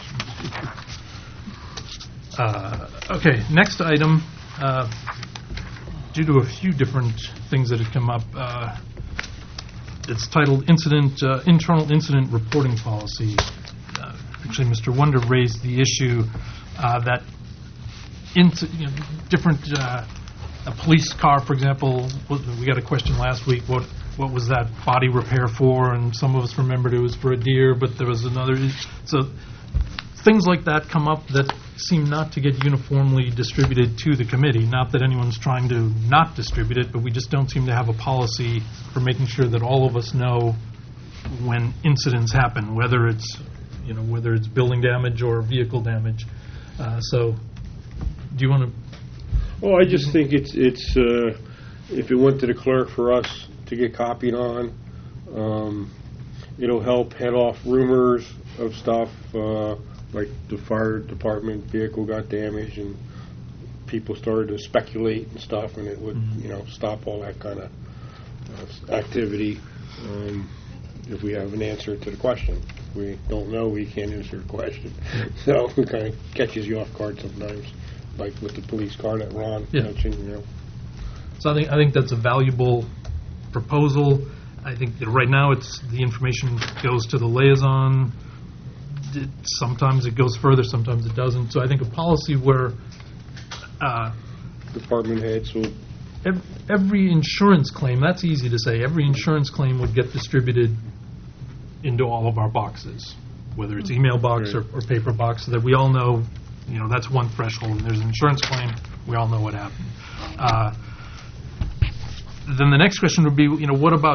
Uh, Okay, next item, uh, due to a few different things that have come up, uh, it's titled Incident, uh, Internal Incident Reporting Policy. Uh, Actually, Mister Wonder raised the issue uh, that inci- you know, different, uh, a police car, for example, what- we got a question last week, what what was that body repair for? And some of us remembered it was for a deer, but there was another. So things like that come up that seem not to get uniformly distributed to the committee. Not that anyone's trying to not distribute it, but we just don't seem to have a policy for making sure that all of us know when incidents happen, whether it's, you know, whether it's building damage or vehicle damage. Uh, so, do you want to? Well, I just think it's, it's uh, if it went to the clerk for us to get copied on, um, it'll help head off rumors of stuff, uh, like the fire department vehicle got damaged and people started to speculate and stuff, and it would, you know, stop all that kind of uh, activity um, if we have an answer to the question. If we don't know, we can't answer the question. So it kind of catches you off guard sometimes, like with the police car that Ron Yeah. mentioned, you know. So I think I think that's a valuable proposal. I think that right now it's the information goes to the liaison. It, sometimes it goes further, sometimes it doesn't. So I think a policy where uh, Department heads will, ev- every insurance claim, that's easy to say, every insurance claim would get distributed into all of our boxes, whether it's email box or, or paper box, so that we all know, you know, that's one threshold. And there's an insurance claim, we all know what happened. Uh, then the next question would be, you know, what about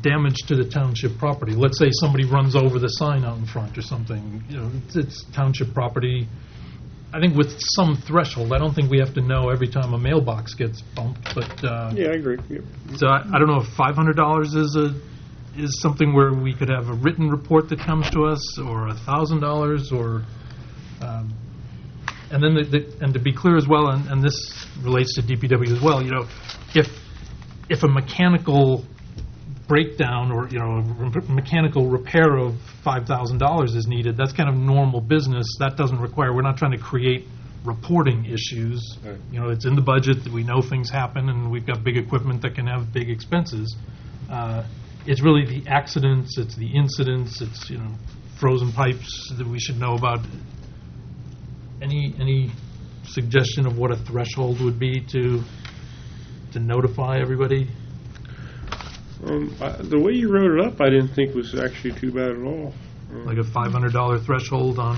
damage to the township property. Let's say somebody runs over the sign out in front or something, you know, it's, it's township property. I think with some threshold, I don't think we have to know every time a mailbox gets bumped, but, uh, Yeah, I agree. Yep. so I, I don't know if five hundred dollars is a, is something where we could have a written report that comes to us, or a thousand dollars, or, um, and then the, the, and to be clear as well, and, and this relates to D P W as well, you know, if, if a mechanical breakdown or, you know, a re- mechanical repair of five thousand dollars is needed, that's kind of normal business. That doesn't require, we're not trying to create reporting issues. Right. You know, it's in the budget, that we know things happen, and we've got big equipment that can have big expenses. Uh, It's really the accidents, it's the incidents, it's, you know, frozen pipes that we should know about. Any, any suggestion of what a threshold would be to, to notify everybody? Um, I, the way you wrote it up, I didn't think was actually too bad at all. Um, Like a five hundred dollars threshold on?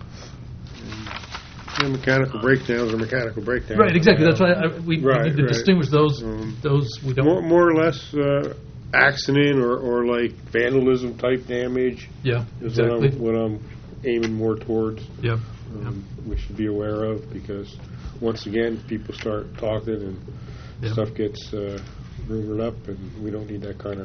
yeah, mechanical breakdowns are mechanical breakdowns. Right, exactly, that's why I, we we Right, need to right. distinguish those, Um, those we More, don't, more or less uh, accident or, or like vandalism type damage yeah, is what exactly, I'm, what I'm aiming more towards. yep. Um, we should be aware of, because once again, people start talking and Yep. stuff gets uh, rumored up, and we don't need that kind of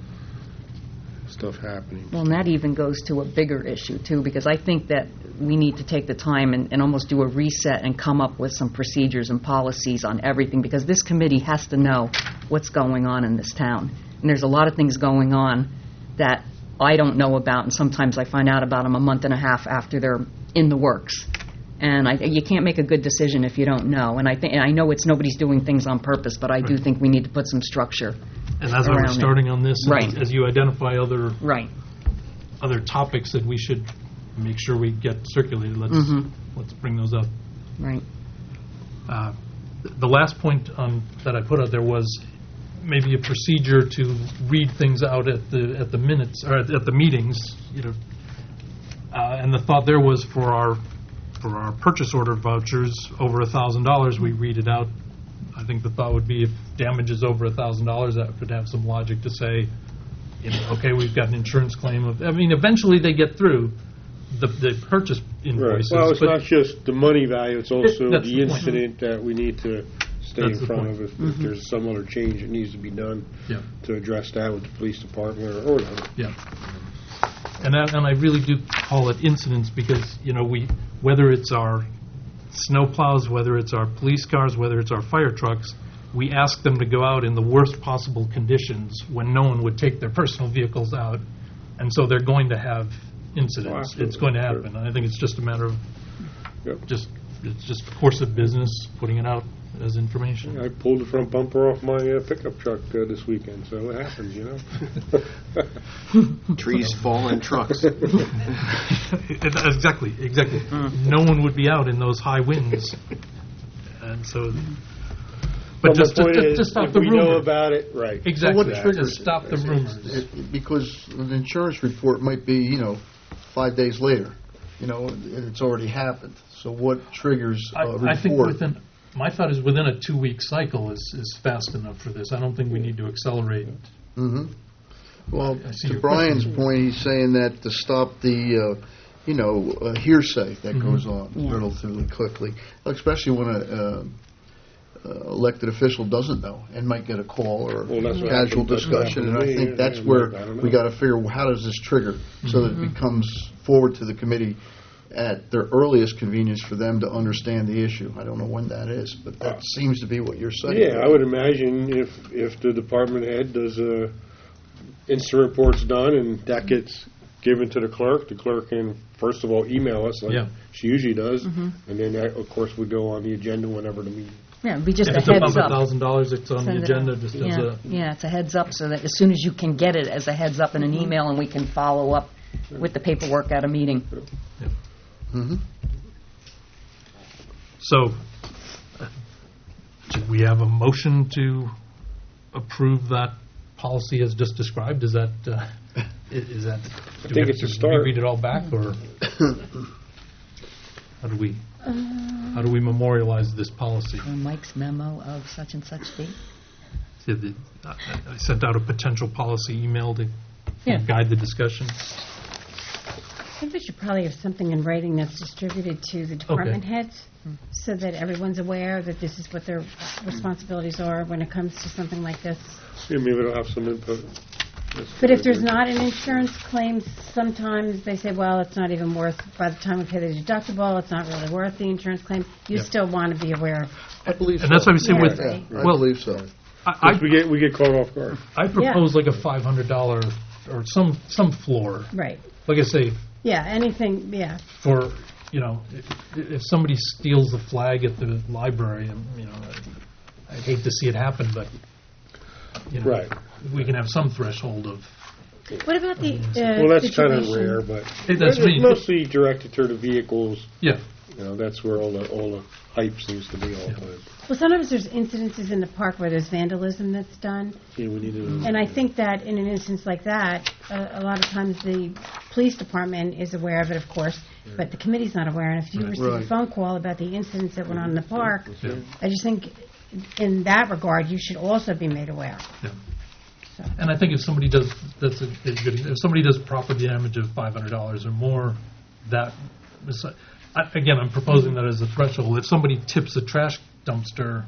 stuff happening. Well, and that even goes to a bigger issue, too, because I think that we need to take the time and, and almost do a reset and come up with some procedures and policies on everything, because this committee has to know what's going on in this town. And there's a lot of things going on that I don't know about, and sometimes I find out about them a month and a half after they're in the works. And I, you can't make a good decision if you don't know. And I think, and I know it's nobody's doing things on purpose, but I do Right. think we need to put some structure. And that's why we're around it. starting on this, Right. as- as you identify other, Right. other topics that we should make sure we get circulated, let's, Mhm. let's bring those up. Right. Uh, The last point um, that I put out there was maybe a procedure to read things out at the, at the minutes, or at at the meetings, you know. Uh, And the thought there was for our, for our purchase order vouchers over a thousand dollars, we read it out. I think the thought would be if damage is over a thousand dollars, that would have some logic to say, you know, okay, we've got an insurance claim of, I mean, eventually they get through the, the purchase Right. invoices. Well, it's but- not just the money value, it's also That's the the point. incident that we need to stay That's in the front point. of. If if there's some other change that needs to be done Yeah. to address that with the police department or or whatever. Yeah. And that, and I really do call it incidents because, you know, we, whether it's our snow plows, whether it's our police cars, whether it's our fire trucks, we ask them to go out in the worst possible conditions when no one would take their personal vehicles out. And so they're going to have incidents. absolutely, It's going to sure. happen. And I think it's just a matter of Yep. just, it's just course of business, putting it out as information. I pulled the front bumper off my uh, pickup truck uh, this weekend, so it happens, you know? Trees fall on trucks. Exactly, exactly. No one would be out in those high winds. And so, but But just, the point just, is, just stop if the we know rumor. about it, right. Exactly. what triggers Just stop the rumors. It- Because an insurance report might be, you know, five days later, you know, and it's already happened. So what triggers I, a report? I think within, my thought is within a two-week cycle is, is fast enough for this. I don't think we need to accelerate. hmm Well, I see to your Brian's question. point, he's saying that to stop the, uh, you know, uh, hearsay that Mm-hmm. goes on Yeah. relatively quickly, especially when a uh, uh, elected official doesn't know and might get a call or Well, that's what casual happened- that's what discussion. happened And to I me, think that's yeah, where I don't we know. got to figure well, how does this trigger so that it becomes forward to the committee at their earliest convenience for them to understand the issue. I don't know when that is, but that seems to be what you're saying. Yeah, I would imagine if, if the department head does a incident report's done and that gets given to the clerk, the clerk can, first of all, email us like Yeah. she usually does, and then that, of course, would go on the agenda whenever the meeting. Yeah, it'd be just If a it's above heads a up. thousand dollars, it's on the Send it agenda, out. just as Yeah, a, yeah, it's a heads up so that as soon as you can get it as a heads up in an email and we can follow up with the paperwork at a meeting. hmm so, uh, do we have a motion to approve that policy as just described? Is that, uh, i- is that? I think it's a start. read it all back, or how do we, how do we memorialize this policy? Or Mike's memo of such and such date. Yeah, the- I I sent out a potential policy email to Yeah. guide the discussion. I think we should probably have something in writing that's distributed to the department heads, so that everyone's aware that this is what their responsibilities are when it comes to something like this. Yeah, maybe it'll have some input. That's But what if I there's agree. not an insurance claim, sometimes they say, well, it's not even worth, by the time we pay the deductible, it's not really worth the insurance claim. You Yeah. still want to be aware of. I believe so. And that's why we say Yeah, with, right. Yeah, I well, believe so. I, Because we get, we get caught off guard. I propose like a five hundred dollars or some, some floor. Right. Like I say, Yeah, anything, yeah. for, you know, if, if somebody steals the flag at the library, um, you know, I- I'd hate to see it happen, but, you know, Right. we can have some threshold of, What about the uh, Well, that's kind of situation- rare, but Hey, that's it's me. mostly directed toward the vehicles. yeah. You know, that's where all the, all the hype seems to be all the time. Well, sometimes there's incidences in the park where there's vandalism that's done. Yeah, we need to. And I think that in an instance like that, a, a lot of times the police department is aware of it, of course, but the committee's not aware. And if you receive a Right. phone call about the incidents that went on in the park, Yeah. I just think in that regard, you should also be made aware. Yeah. So. And I think if somebody does, that's a, a good, if somebody does property damage of five hundred dollars or more, that, is- I- again, I'm proposing that as a threshold. If somebody tips a trash dumpster,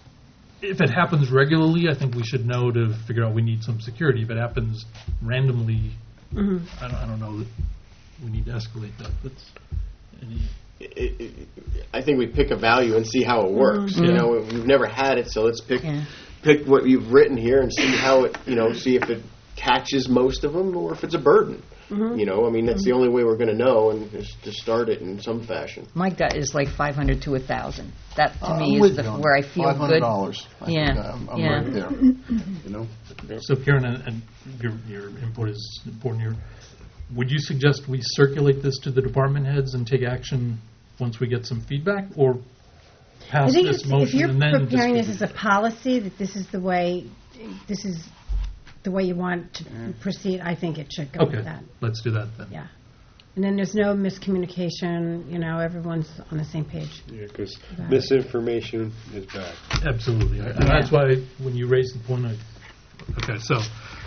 if it happens regularly, I think we should know to figure out we need some security. If it happens randomly, Mhm. I don't, I don't know that we need to escalate that. That's any, it- it- I think we pick a value and see how it works. You know, we've never had it, so let's pick Yeah. pick what you've written here and see how it, you know, see if it catches most of them or if it's a burden. You know, I mean, that's the only way we're going to know, and is to start it in some fashion. My gut is like five hundred to one thousand. That to I'm me is with the, you on where I that. feel Five hundred good. dollars. I Yeah, think I'm, I'm yeah. right there. You know. so Karen, and, and your, your input is important here. Would you suggest we circulate this to the department heads and take action once we get some feedback, or I pass think this if, if motion you're and then preparing this as distribute? a policy, that this is the way, this is the way you want to proceed, I think it should go with Okay, that. let's do that then. Yeah. And then there's no miscommunication, you know, everyone's on the same page. Yeah, because Right. misinformation is bad. Absolutely. I- And that's why, when you raised the point, I, okay, so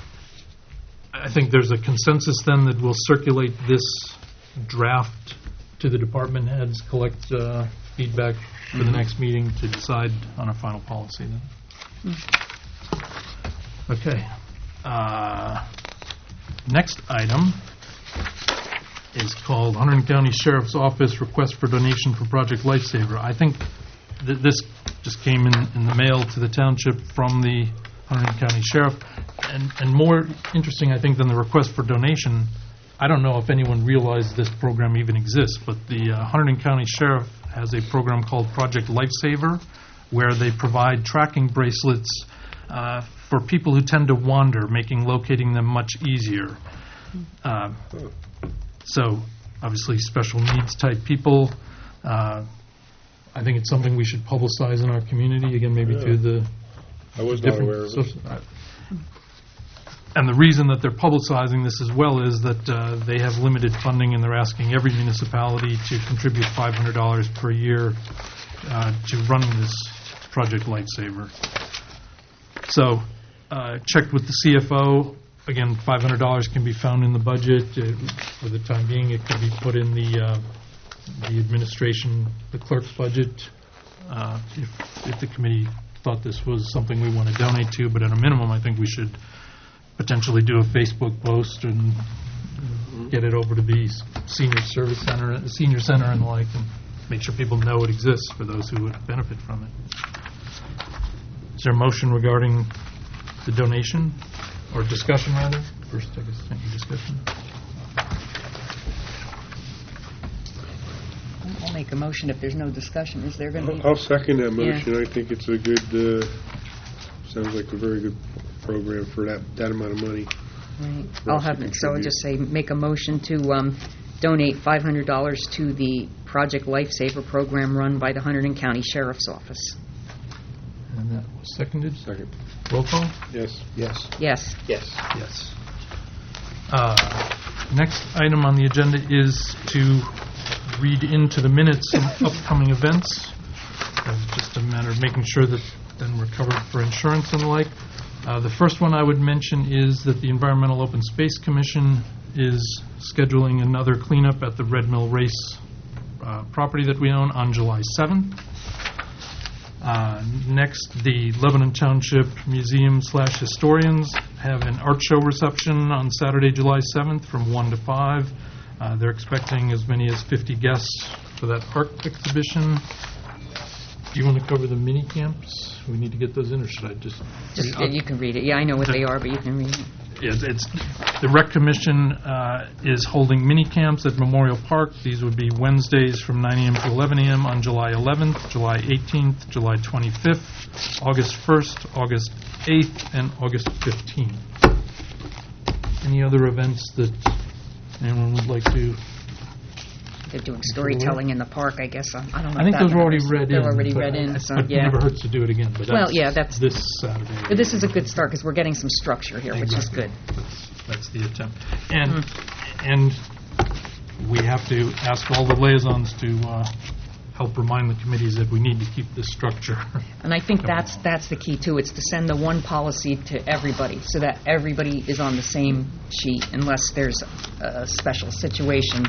I think there's a consensus then that we'll circulate this draft to the department heads, collect uh, feedback for the next meeting to decide on a final policy then. Okay. Uh, Next item is called Hunterdon County Sheriff's Office Request for Donation for Project Lifesaver. I think th- this just came in, in the mail to the township from the Hunterdon County Sheriff. And, and more interesting, I think, than the request for donation, I don't know if anyone realized this program even exists, but the uh, Hunterdon County Sheriff has a program called Project Lifesaver, where they provide tracking bracelets uh, for people who tend to wander, making locating them much easier. Uh, So, obviously, special needs type people. Uh, I think it's something we should publicize in our community, again, maybe Yeah. through the I was not aware different... of it. social- uh, And the reason that they're publicizing this as well is that uh, they have limited funding, and they're asking every municipality to contribute five hundred dollars per year uh, to running this Project Lifesaver. So, uh, checked with the C F O. Again, five hundred dollars can be found in the budget. Uh, For the time being, it could be put in the uh, the administration, the clerk's budget, uh, if if the committee thought this was something we want to donate to. But at a minimum, I think we should potentially do a Facebook post and get it over to the senior service center, the senior center and the like, and make sure people know it exists for those who would benefit from it. Is there a motion regarding the donation, or discussion, rather? First, I guess, any discussion? I'll make a motion if there's no discussion. Is there going to be? I'll second that motion. I think it's a good, uh, sounds like a very good program for that, that amount of money. Right. for I'll us to have it, so I'll contribute. just say, make a motion to um, donate five hundred dollars to the Project Lifesaver program run by the Hunterdon County Sheriff's Office. And that was seconded. Second. Roll call? Yes. Yes. Yes. Yes. Yes. Uh, Next item on the agenda is to read into the minutes some upcoming events. It's just a matter of making sure that then we're covered for insurance and the like. Uh, The first one I would mention is that the Environmental Open Space Commission is scheduling another cleanup at the Red Mill Race uh, property that we own on July seventh. Uh, Next, the Lebanon Township Museum slash Historians have an art show reception on Saturday, July seventh from one to five. Uh, They're expecting as many as fifty guests for that art exhibition. Do you want to cover the mini camps? We need to get those in, or should I just? Just, yeah, you can read it. Yeah, I know what they are, but you can read it. Yeah, It's, it's- the Rec Commission uh, is holding mini camps at Memorial Park. These would be Wednesdays from nine a.m. to eleven a.m. on July eleventh, July eighteenth, July twenty-fifth, August first, August eighth, and August fifteenth. Any other events that anyone would like to? They're doing storytelling in the park, I guess. I don't know. I if think that those were already matters. read in. They're already but read in, I- so, It yeah. never hurts to do it again, but Well, that's yeah, that's- this Saturday. But this is a good start, because we're getting some structure here, which is Exactly. good. That's- That's the attempt. And, and we have to ask all the liaisons to uh, help remind the committees that we need to keep this structure. And I think that's, that's the key, too. It's to send the one policy to everybody, so that everybody is on the same sheet, unless there's a special situation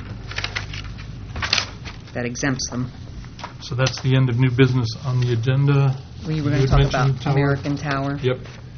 that exempts them. So that's the end of new business on the agenda. We were You going to had talk mentioned about Tower. American Tower. Yep.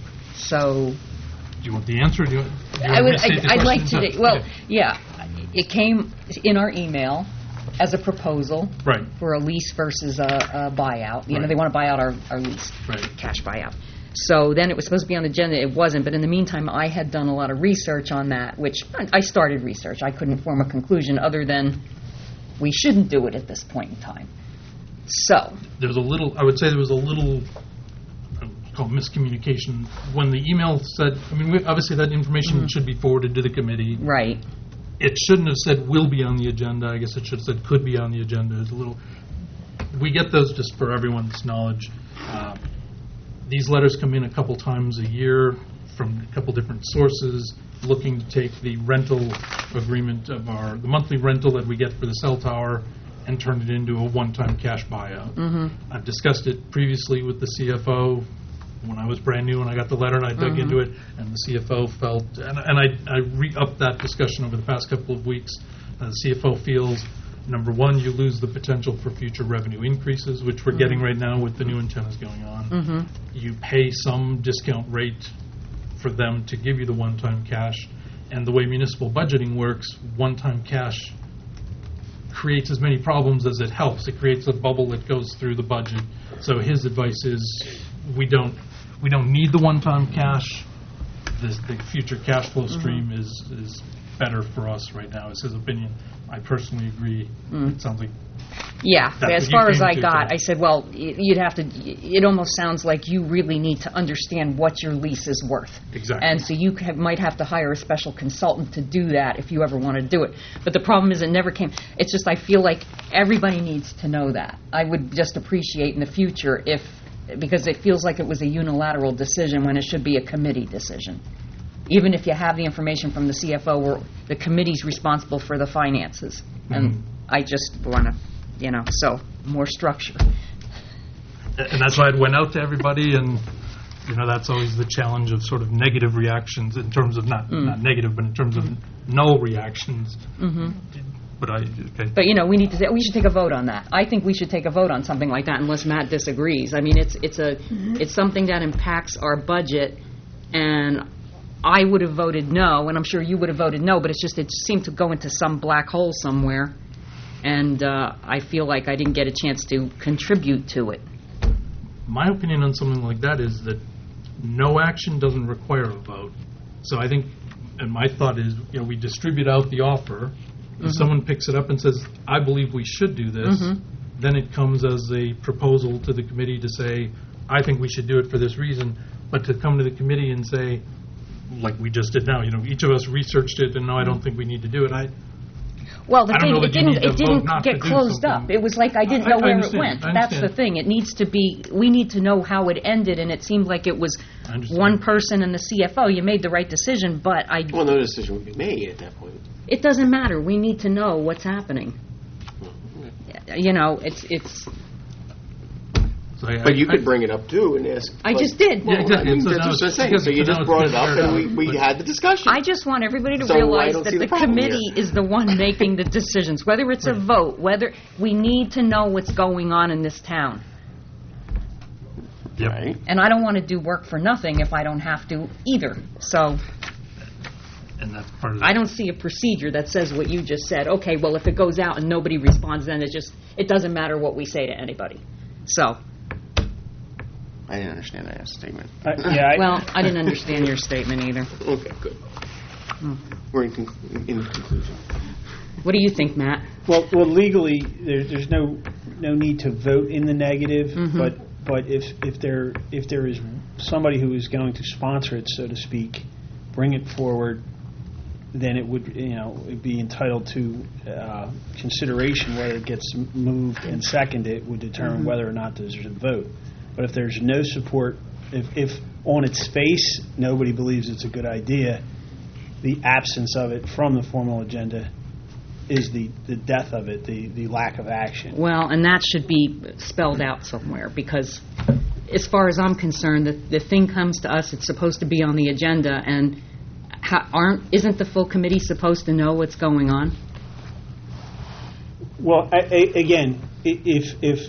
So Do you want the answer? or Do you, do you I want would, me to state the I'd I'd like question? to, well, Okay. yeah, it came in our email as a proposal Right. for a lease versus a a buyout. You know, Right. they want to buy out our, our lease. Right. Cash buyout. So then it was supposed to be on the agenda, it wasn't, but in the meantime, I had done a lot of research on that, which, I started research. I couldn't form a conclusion other than we shouldn't do it at this point in time. So, There was a little, I would say there was a little, I would call it miscommunication. When the email said, I mean, we- obviously that information should be forwarded to the committee. right, It shouldn't have said will be on the agenda. I guess it should have said could be on the agenda. It's a little, we get those just for everyone's knowledge. Uh, These letters come in a couple times a year from a couple different sources, looking to take the rental agreement of our, the monthly rental that we get for the cell tower and turn it into a one-time cash buyout. I've discussed it previously with the C F O when I was brand new and I got the letter and I dug into it, and the C F O felt, and, and I, I re-upped that discussion over the past couple of weeks. Uh, the C F O feels, number one, you lose the potential for future revenue increases, which we're getting right now with the new antennas going on. You pay some discount rate for them to give you the one-time cash, and the way municipal budgeting works, one-time cash creates as many problems as it helps. It creates a bubble that goes through the budget. So his advice is, we don't, we don't need the one-time cash. This, the future cash flow stream is, is better for us right now, is his opinion. I personally agree. It sounds like, yeah. That's As what you far as came I to, got, so- I said, well, y- you'd have to, y- it almost sounds like you really need to understand what your lease is worth. Exactly. And so you could have- might have to hire a special consultant to do that if you ever want to do it. But the problem is it never came. It's just I feel like everybody needs to know that. I would just appreciate in the future if, because it feels like it was a unilateral decision when it should be a committee decision. Even if you have the information from the C F O, where the committee's responsible for the finances. And I just want to, you know, so more structure. and that's why it went out to everybody, and, you know, that's always the challenge of sort of negative reactions in terms of, not, not negative, but in terms of null reactions. Mm-hmm. But I, okay. But, you know, we need to, we should take a vote on that. I think we should take a vote on something like that unless Matt disagrees. I mean, it's, it's a, it's something that impacts our budget, and I would have voted no, and I'm sure you would have voted no, but it's just, it seemed to go into some black hole somewhere, and uh, I feel like I didn't get a chance to contribute to it. My opinion on something like that is that no action doesn't require a vote. So I think, and my thought is, you know, we distribute out the offer. If someone picks it up and says, I believe we should do this, then it comes as a proposal to the committee to say, I think we should do it for this reason. But to come to the committee and say, like we just did now, you know, each of us researched it and no, I don't think we need to do it. I, Well, the I don't thing, know it that you didn't, need to it didn't vote not to get do closed up. something. It was like I didn't I- know I where it understand. went. I That's the understand. thing. It needs to be, we need to know how it ended, and it seemed like it was I understand. one person and the C F O. You made the right decision, but I, Well, no decision would be made at that point. it doesn't matter. We need to know what's happening. You know, it's, it's, so So I- But you I- could bring it up too and ask. I like- just did. Yeah, exactly. I mean, So that's now what I'm it's- saying. because So you now just it's brought been it up aired and we, out, we but- had the discussion. I just want everybody to So I realize don't that see the the problem committee here. is the one making the decisions, whether it's a vote, whether, we need to know what's going on in this town. Yep. Right. And I don't want to do work for nothing if I don't have to either. So And that's part of the... I don't see a procedure that says what you just said. Okay, well, if it goes out and nobody responds, then it just, it doesn't matter what we say to anybody. So, I didn't understand that statement. Uh, yeah, I- well, I didn't understand your statement either. Okay, good. We're in, conc- in conclusion. What do you think, Matt? Well, well, legally, there, there's no no need to vote in the negative, Mhm. but but if if there if there is somebody who is going to sponsor it, so to speak, bring it forward, then it would you know it'd be entitled to uh, consideration whether it gets m- moved and seconded would determine Mhm. whether or not there's a vote. But if there's no support, if if on its face nobody believes it's a good idea, the absence of it from the formal agenda is the, the death of it, the, the lack of action. Well, and that should be spelled out somewhere, because as far as I'm concerned, the, the thing comes to us, it's supposed to be on the agenda, and ha, aren't, isn't the full committee supposed to know what's going on? Well, I, I, again, i- if, if,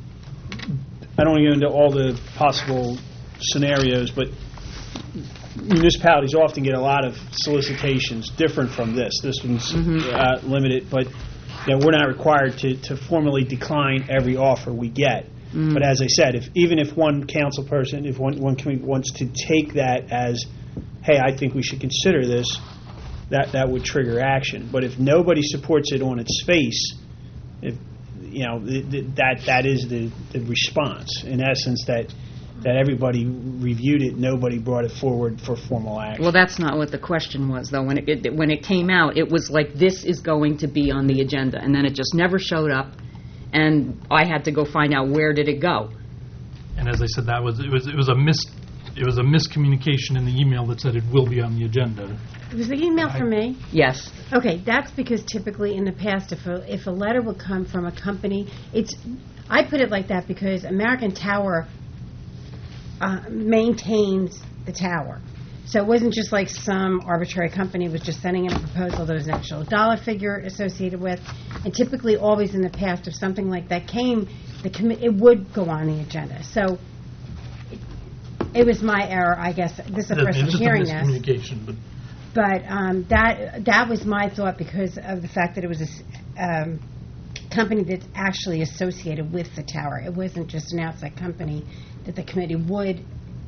I don't want to go into all the possible scenarios, but municipalities often get a lot of solicitations different from this. This one's uh, limited, but you know, we're not required to, to formally decline every offer we get. But as I said, if even if one council person, if one, one committee wants to take that as, hey, I think we should consider this, that, that would trigger action. But if nobody supports it on its face, if, you know, th- th- that that is the, the response. In essence, that that everybody reviewed it, nobody brought it forward for formal action. Well, that's not what the question was, though. When it, it when it came out, it was like, this is going to be on the agenda, and then it just never showed up, and I had to go find out where did it go. And as I said, that was, it was, it was a mis, it was a miscommunication in the email that said it will be on the agenda. Was the email from me? Yes. Okay, that's because typically in the past, if a, if a letter would come from a company, it's, I put it like that because American Tower uh, maintains the tower. So it wasn't just like some arbitrary company was just sending in a proposal. There was an actual dollar figure associated with. And typically, always in the past, if something like that came, the commi- it would go on the agenda. So it, it was my error, I guess. This is the first It's time just a hearing this. miscommunication, but But um, that that was my thought because of the fact that it was a s- um, company that's actually associated with the tower. It wasn't just an outside company that the committee would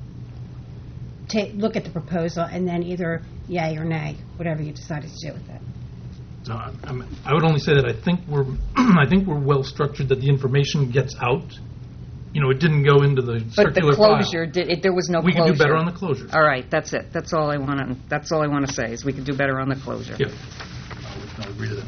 take look at the proposal and then either yay or nay, whatever you decided to do with it. So I, I'm- I would only say that I think we're, I think we're well structured, that the information gets out. You know, it didn't go into the But the circular file. closure, did, it, there was no We closure. can do better on the closures. All right, that's it. That's all I want to, that's all I want to say, is we could do better on the closure. Yep. I'll I'll agree to that.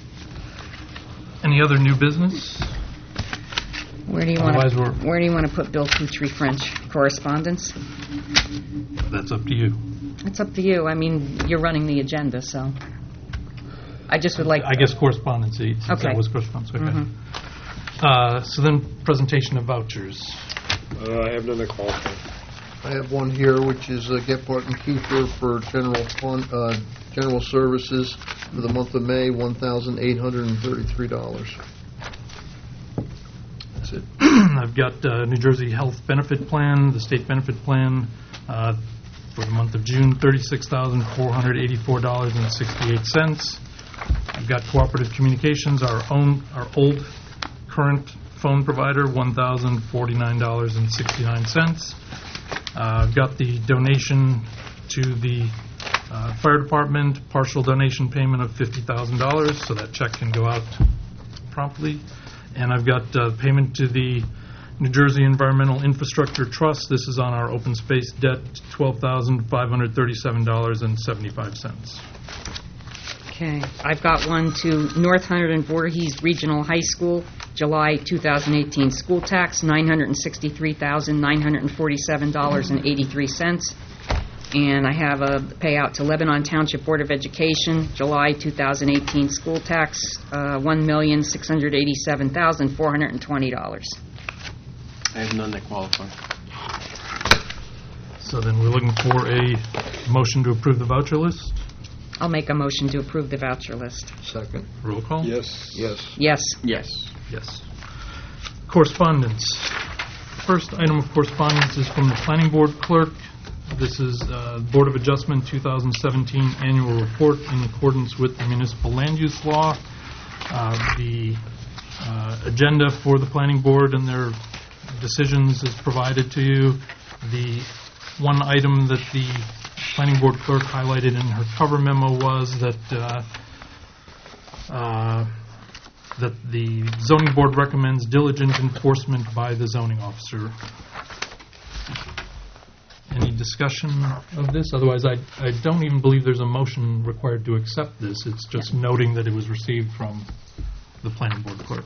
Any other new business? Where do you want Otherwise, to, we're- where do you want to put Bill Kutry French correspondence? That's up to you. It's up to you. I mean, you're running the agenda, so. I just would like. I guess correspondence, since Okay. that was correspondence, okay. Mhm. Uh, So then, presentation of vouchers. Uh, I have another call. I have one here, which is uh, Gephardt and Kiefer for general fund, uh, general services for the month of May, one thousand eight hundred thirty-three dollars. That's it. I've got uh, New Jersey Health Benefit Plan, the state benefit plan, uh, for the month of June, thirty-six thousand four hundred eighty-four dollars and sixty-eight cents. I've got Cooperative Communications, our own, our old current phone provider, one thousand forty-nine dollars and sixty-nine cents. Uh, I've got the donation to the uh, fire department, partial donation payment of fifty thousand dollars, so that check can go out promptly. And I've got uh, payment to the New Jersey Environmental Infrastructure Trust. This is on our open space debt, twelve thousand five hundred thirty-seven dollars and seventy-five cents. Okay. I've got one to North Hundred and Voorhees Regional High School, July two thousand eighteen school tax, nine hundred sixty-three thousand nine hundred forty-seven dollars and eighty-three cents. And I have a payout to Lebanon Township Board of Education, July two thousand eighteen school tax, uh, one million six hundred eighty-seven thousand four hundred twenty dollars. I have none that qualify. So then we're looking for a motion to approve the voucher list. I'll make a motion to approve the voucher list. Second. Roll call? Yes. Yes. Yes. Yes. Yes. Correspondence. First item of correspondence is from the Planning Board Clerk. This is uh, Board of Adjustment two thousand seventeen Annual Report in accordance with the Municipal Land Use Law. Uh, The uh, agenda for the Planning Board and their decisions is provided to you. The one item that the Planning Board Clerk highlighted in her cover memo was that uh, uh, that the Zoning Board recommends diligent enforcement by the zoning officer. Any discussion of this? Otherwise, I, I don't even believe there's a motion required to accept this. It's just noting that it was received from the Planning Board Clerk.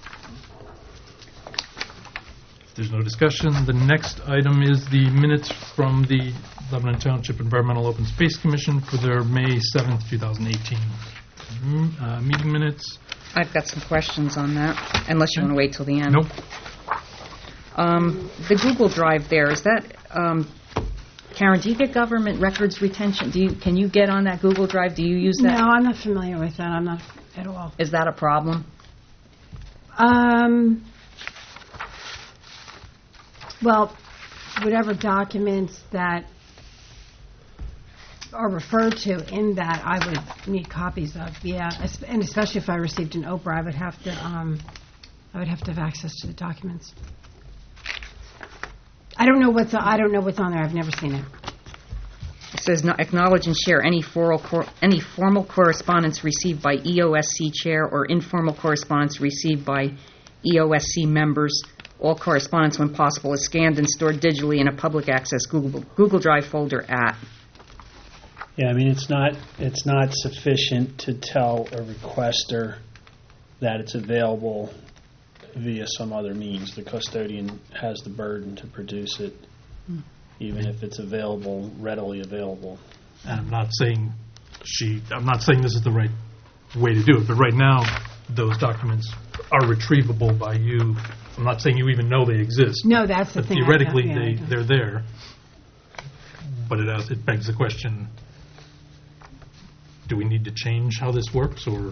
If there's no discussion, the next item is the minutes from the Lebanon Township Environmental Open Space Commission for their May seventh, twenty eighteen mm, uh, meeting minutes. I've got some questions on that, unless you want to wait till the end. Nope. Um, the Google Drive there, is that, um, Karen, do you get government records retention? Do you, can you get on that Google Drive? Do you use No, that? I'm not familiar with that. I'm not at all. Is that a problem? Um, well, whatever documents that are referred to in that, I would need copies of. Yeah, es- and especially if I received an Oprah, I would have to. Um, I would have to have access to the documents. I don't know what's. I don't know what's on there. I've never seen it. It says, "No- acknowledge and share any formal, cor- any formal correspondence received by E O S C chair or informal correspondence received by E O S C members. All correspondence, when possible, is scanned and stored digitally in a public access Google, Google Drive folder at." Yeah, I mean, it's not, it's not sufficient to tell a requester that it's available via some other means. The custodian has the burden to produce it, even if it's available, readily available. And I'm not saying she, I'm not saying this is the right way to do it, but right now, those documents are retrievable by you. I'm not saying you even know they exist. No, that's the But thing. I theoretically, don't- yeah, I they, don't. they're there. But it has, it begs the question, do we need to change how this works, or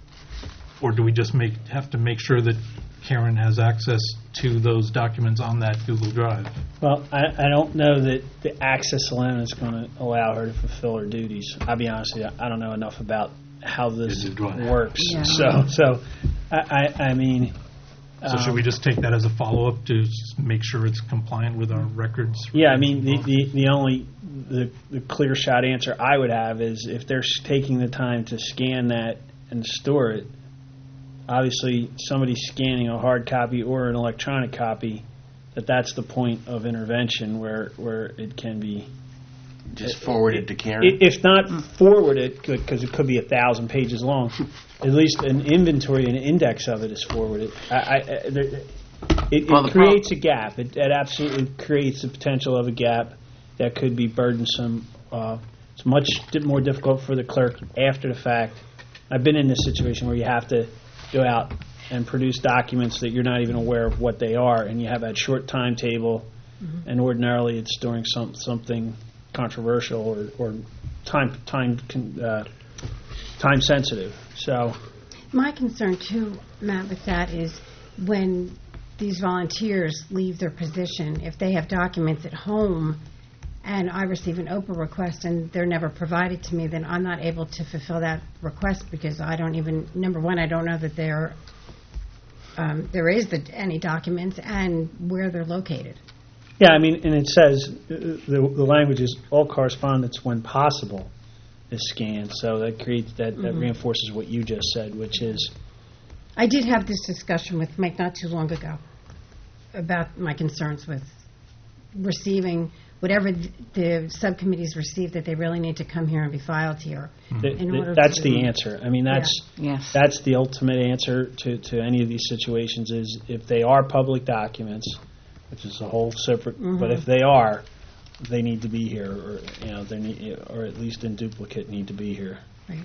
or do we just make have to make sure that Karen has access to those documents on that Google Drive? Well, I, I don't know that the access alone is going to allow her to fulfill her duties. I'll be honest with you, I don't know enough about how this Neither do I. works. Yeah. So, so I, I, I mean... So should we just take that as a follow-up to s- make sure it's compliant with our records? Yeah, I mean, the, the, the only, the, the clear shot answer I would have is if they're s- taking the time to scan that and store it, obviously somebody scanning a hard copy or an electronic copy, that that's the point of intervention where, where it can be... Just forward it to Karen. I- If not forwarded, because it could be a thousand pages long, at least an inventory and an index of it is forwarded. I, I, I- there- it it Well, the creates a gap. It, it absolutely creates the potential of a gap that could be burdensome. Uh, it's much di- more difficult for the clerk after the fact. I've been in this situation where you have to go out and produce documents that you're not even aware of what they are, and you have that short timetable, and ordinarily it's during some something controversial or, or time time con- uh, time sensitive. So My concern too, Matt, with that is when these volunteers leave their position, if they have documents at home and I receive an Oprah request and they're never provided to me, then I'm not able to fulfill that request because I don't even, number one, I don't know that there, um, there is the, any documents and where they're located. yeah, I mean, and it says uh, the the language is all correspondence when possible is scanned. So that creates that, that reinforces what you just said, which is I did have this discussion with Mike not too long ago about my concerns with receiving whatever th- the subcommittees receive, that they really need to come here and be filed here. that, In that- order that's to- the answer. I mean, that's Yes. that's the ultimate answer to, to any of these situations is if they are public documents, which is a whole separate, but if they are, they need to be here, or you know, they need, or at least in duplicate need to be here. Right.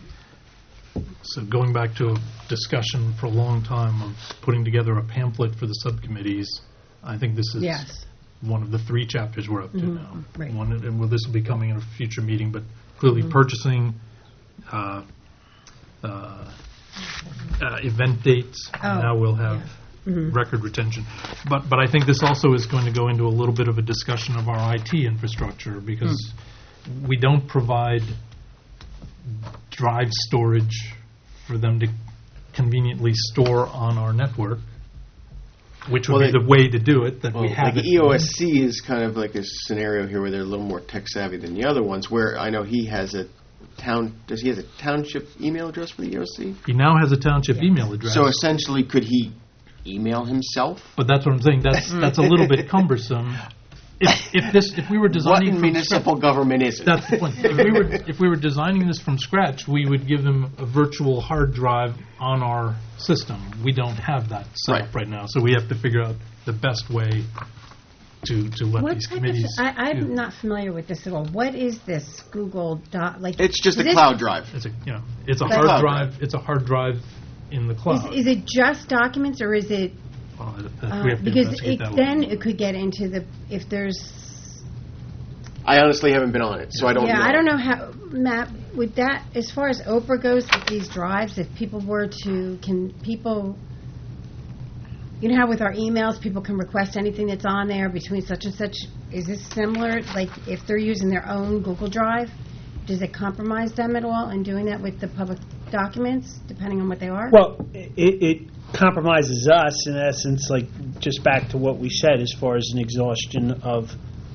So going back to a discussion for a long time of putting together a pamphlet for the subcommittees, I think this is Yes. one of the three chapters we're up to now. right. One, and well, this will be coming in a future meeting, but clearly purchasing, uh, uh, uh, event dates, and Oh, now we'll have record retention. But, but I think this also is going to go into a little bit of a discussion of our I T infrastructure, because we don't provide drive storage for them to conveniently store on our network, which would Well, be they- the way to do it, that we Well, have like it. E O S C is kind of like a scenario here where they're a little more tech savvy than the other ones. Where I know he has a town. Does he have a township email address for the E O S C? He now has a township email address. So essentially, could he email himself? But that's what I'm saying. That's that's a little bit cumbersome. If if this if we were What designing in from municipal government is it? scratch, that's the point. If we were if we were designing this from scratch, we would give him a virtual hard drive on our system. We don't have that set up Right. right now, so we have to figure out the best way to to let What these type committees. of, I, do. I'm not familiar with this at all. What is this Google Doc? Like, It's just is a this- cloud drive. It's a you know it's a But- hard Cloud drive. It's a hard drive in the Is, cloud. is it just documents, or is it? Well, that- Uh, we have to because investigate it, that a little then bit. it could get into the if there's. I honestly haven't been on it, so I don't yeah, know. I don't know how, Matt, with that, as far as Oprah goes with these drives, if people were to, can people, you know how with our emails, people can request anything that's on there between such and such, is this similar? Like, if they're using their own Google Drive, does it compromise them at all in doing that with the public documents, depending on what they are? Well, it, it compromises us in essence, like just back to what we said as far as an exhaustion of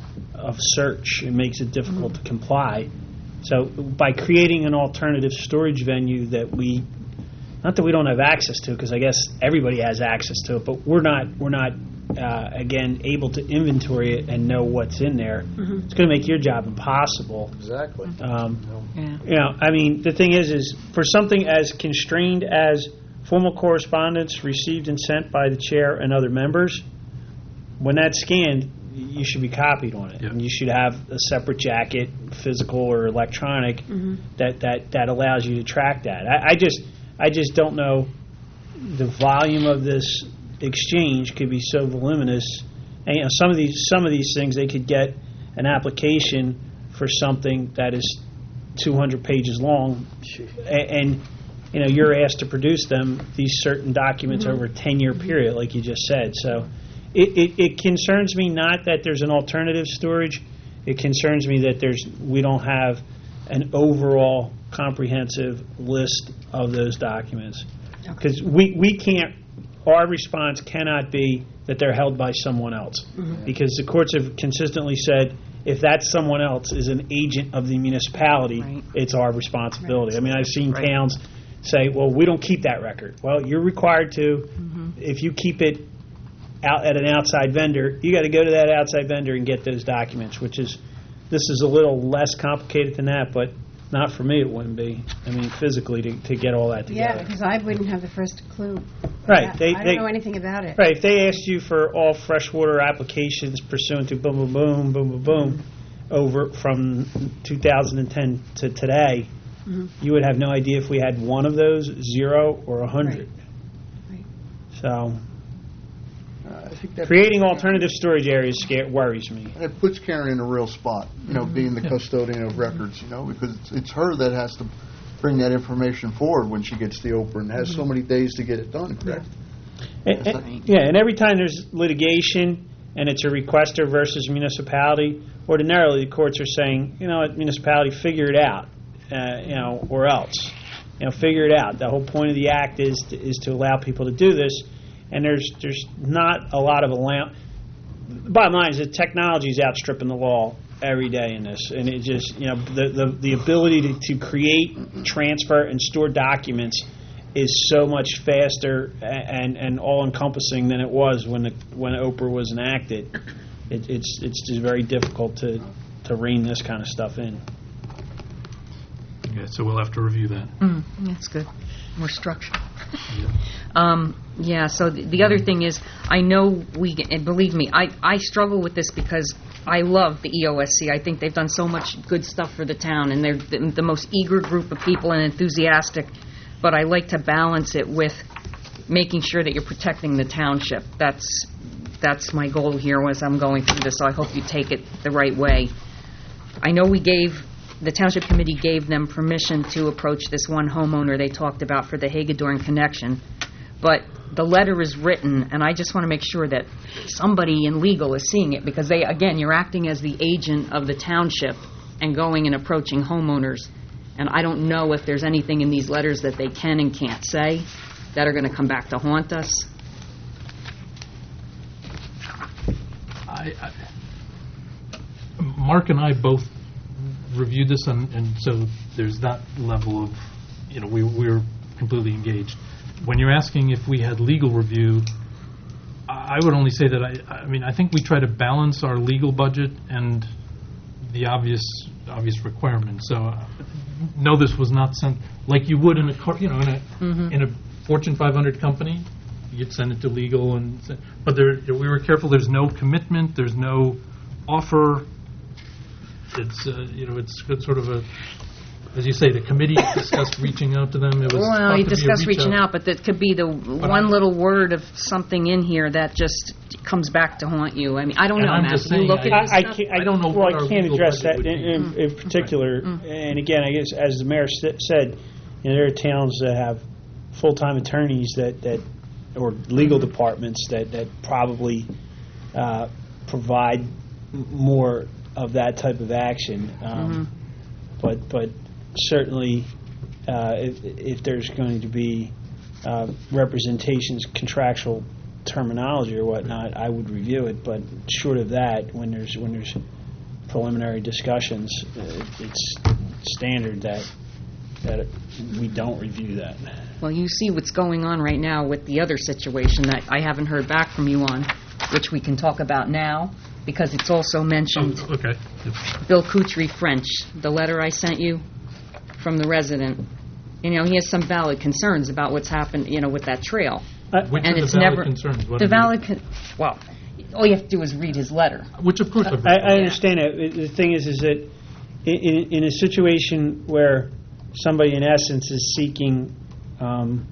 of search. It makes it difficult to comply. So by creating an alternative storage venue that we, not that we don't have access to, because I guess everybody has access to it, but we're not we're not uh, again able to inventory it and know what's in there. It's going to make your job impossible. Exactly. Um, Yeah. you know, I mean, the thing is, is for something as constrained as formal correspondence received and sent by the chair and other members, when that's scanned, you should be copied on it. Yeah. And you should have a separate jacket, physical or electronic, that, that, that allows you to track that. I, I just I just don't know the volume of this exchange could be so voluminous. And you know, some of these some of these things, they could get an application for something that is two hundred pages long, and, and you know you're asked to produce them these certain documents over a ten-year period, like you just said. So it, it, it concerns me not that there's an alternative storage. It concerns me that there's we don't have an overall comprehensive list of those documents, because we, we can't. Our response cannot be that they're held by someone else, because the courts have consistently said if that someone else is an agent of the municipality, Right. it's our responsibility. I mean, I've seen Right. towns say, well, we don't keep that record. Well, you're required to. If you keep it out at an outside vendor, you got to go to that outside vendor and get those documents, which is, this is a little less complicated than that, but not for me it wouldn't be. I mean, physically to, to get all that Yeah, together. because I wouldn't have the first clue. Right. I, They, I don't they, know anything about it. Right, if they asked you for all freshwater applications pursuant to boom, boom, boom, boom, boom, boom, over from two thousand ten to today, you would have no idea if we had one of those, zero, or a hundred. Right. So, I think that creating alternative storage areas scare, worries me. And it puts Karen in a real spot, you know, being the custodian of records, you know, because it's, it's her that has to bring that information forward when she gets the Oprah and has so many days to get it done, correct? And- and- Yeah, and every time there's litigation and it's a requester versus municipality, ordinarily the courts are saying, you know, what, municipality, figure it out, uh, you know, or else. You know, figure it out. The whole point of the act is to, is to allow people to do this, and there's there's not a lot of allow. Bottom line is that technology is outstripping the law every day in this, and it just, you know, the the, the ability to, to create, transfer, and store documents is so much faster and, and all-encompassing than it was when the, when Oprah was enacted. It, it's it's just very difficult to, to rein this kind of stuff in. Okay, so we'll have to review that. Mm, that's good. More structure. Um, yeah, so the, the other thing is, I know we, and believe me, I, I struggle with this because I love the E O S C. I think they've done so much good stuff for the town, and they're the, the most eager group of people and enthusiastic, but I like to balance it with making sure that you're protecting the township. That's that's my goal here as I'm going through this, so I hope you take it the right way. I know we gave, the Township Committee gave them permission to approach this one homeowner they talked about for the Hagedorn connection, but the letter is written, and I just want to make sure that somebody in legal is seeing it, because they, again, you're acting as the agent of the township and going and approaching homeowners, and I don't know if there's anything in these letters that they can and can't say that are going to come back to haunt us. I, I, Mark and I both reviewed this, and, and so there's that level of, you know, we, we're completely engaged. When you're asking if we had legal review, I would only say that I, I mean, I think we try to balance our legal budget and the obvious obvious requirements. So, uh, no, this was not sent like you would in a car, you know, in a Mm-hmm. in a Fortune five hundred company. You'd send it to legal, and but there we were careful. There's no commitment. There's no offer. It's uh, you know, it's it's sort of a, as you say, the committee discussed reaching out to them. It was Well, thought you to be a discussed reach reaching out, but that could be the one I- little word of something in here that just comes back to haunt you. I mean, I don't And know, I'm Matt. just Do you saying, look I- at I, this I stuff? can't, I don't know Well, what I our can't legal address budget that would in, be. in, in particular. And again, I guess as the mayor s- said, you know, there are towns that have full-time attorneys that, that or legal departments that that probably uh, provide m- more of that type of action. Um, But but certainly, uh, if if there's going to be uh, representations, contractual terminology or whatnot, I would review it. But short of that, when there's when there's preliminary discussions, uh, it's standard that that we don't review that. Well, you see what's going on right now with the other situation that I haven't heard back from you on, which we can talk about now, because it's also mentioned Oh, okay. Bill Coutry French, the letter I sent you from the resident. You know, he has some valid concerns about what's happened, you know, with that trail. Which And are the it's valid never- concerns? What The are they? valid, con- well, all you have to do is read his letter. Which of course I've I, read. I understand it. It- The thing is, is that in, in, in a situation where somebody, in essence, is seeking um,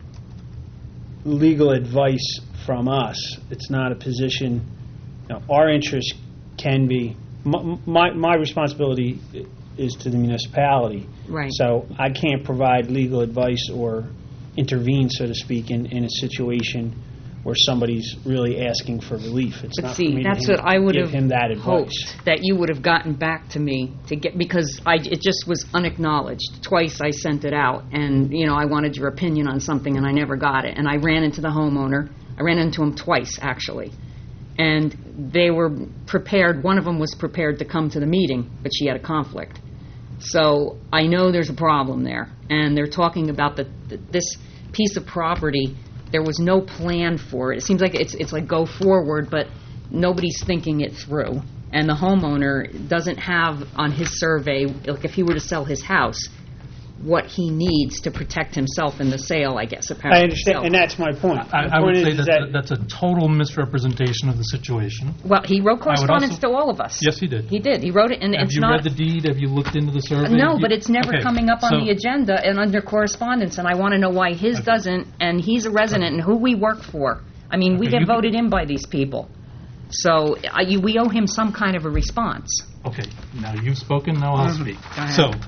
legal advice from us, it's not a position. You know, our interest can be my, my my responsibility is to the municipality. Right. So I can't provide legal advice or intervene, so to speak, in, in a situation where somebody's really asking for relief. It's But not for see, me to that's him- what I would give have him that advice. hoped, that you would have gotten back to me to get, because I, it just was unacknowledged. Twice I sent it out, and, you know, I wanted your opinion on something, and I never got it. And I ran into the homeowner. I ran into him twice, actually. And they were prepared, one of them was prepared to come to the meeting, but she had a conflict. So I know there's a problem there. And they're talking about the, th this piece of property. There was no plan for it. It seems like it's it's like go forward, but nobody's thinking it through. And the homeowner doesn't have on his survey, like if he were to sell his house, what he needs to protect himself in the sale, I guess, apparently. I understand, So- and that's my point. I, The I would point say is that, that's a total misrepresentation of the situation. Well, he wrote correspondence also- to all of us. Yes, he did. He did. He wrote it, and Have it's you not... read the deed? Have you looked into the survey? No, Have you- but it's never Okay, coming up on so- the agenda and under correspondence, and I want to know why his Okay. doesn't, and he's a resident, and who we work for. I mean, we Okay, get you can- voted in by these people. So I- you- we owe him some kind of a response. Okay, now you've spoken, now I'll speak. Mm-hmm. Go ahead. So,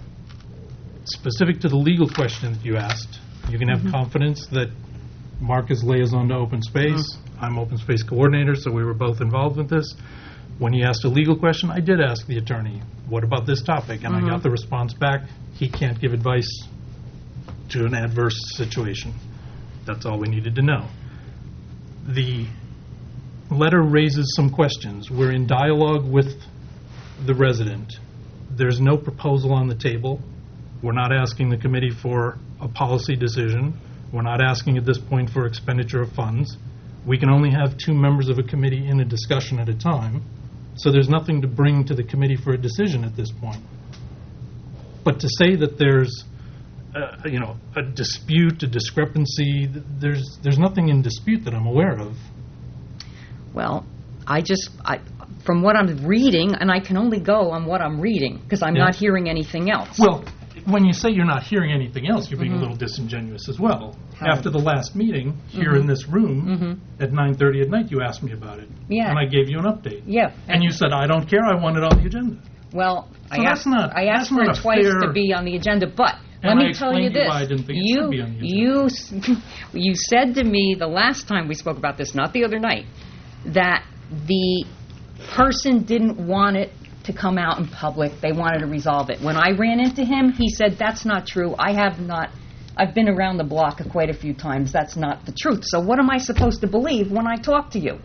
specific to the legal question that you asked, you can have Mm-hmm. confidence that Mark is liaison to open space, Mm-hmm. I'm open space coordinator, so we were both involved with this. When he asked a legal question, I did ask the attorney, what about this topic? And I Mm-hmm. got the response back, he can't give advice to an adverse situation. That's all we needed to know. The letter raises some questions. We're in dialogue with the resident. There's no proposal on the table. We're not asking the committee for a policy decision. We're not asking at this point for expenditure of funds. We can only have two members of a committee in a discussion at a time, so there's nothing to bring to the committee for a decision at this point. But to say that there's, uh, you know, a dispute, a discrepancy, th- there's there's nothing in dispute that I'm aware of. Well, I just, I, from what I'm reading, and I can only go on what I'm reading, because I'm Yeah. not hearing anything else. Well, when you say you're not hearing anything else, you're being a little disingenuous as well. How? After the last meeting, here in this room, at nine thirty at night, you asked me about it. Yeah. And I gave you an update. Yeah. And you said, I don't care, I want it on the agenda. Well, So I that's asked, not- I asked that's for not it a twice fair- to be on the agenda, but let And I me tell you explained to this. you why I didn't think it you, should be on the you, s- you said to me the last time we spoke about this, not the other night, that the person didn't want it to come out in public. They wanted to resolve it. When I ran into him, he said, that's not true. I have not, I've been around the block quite a few times. That's not the truth. So what am I supposed to believe when I talk to you?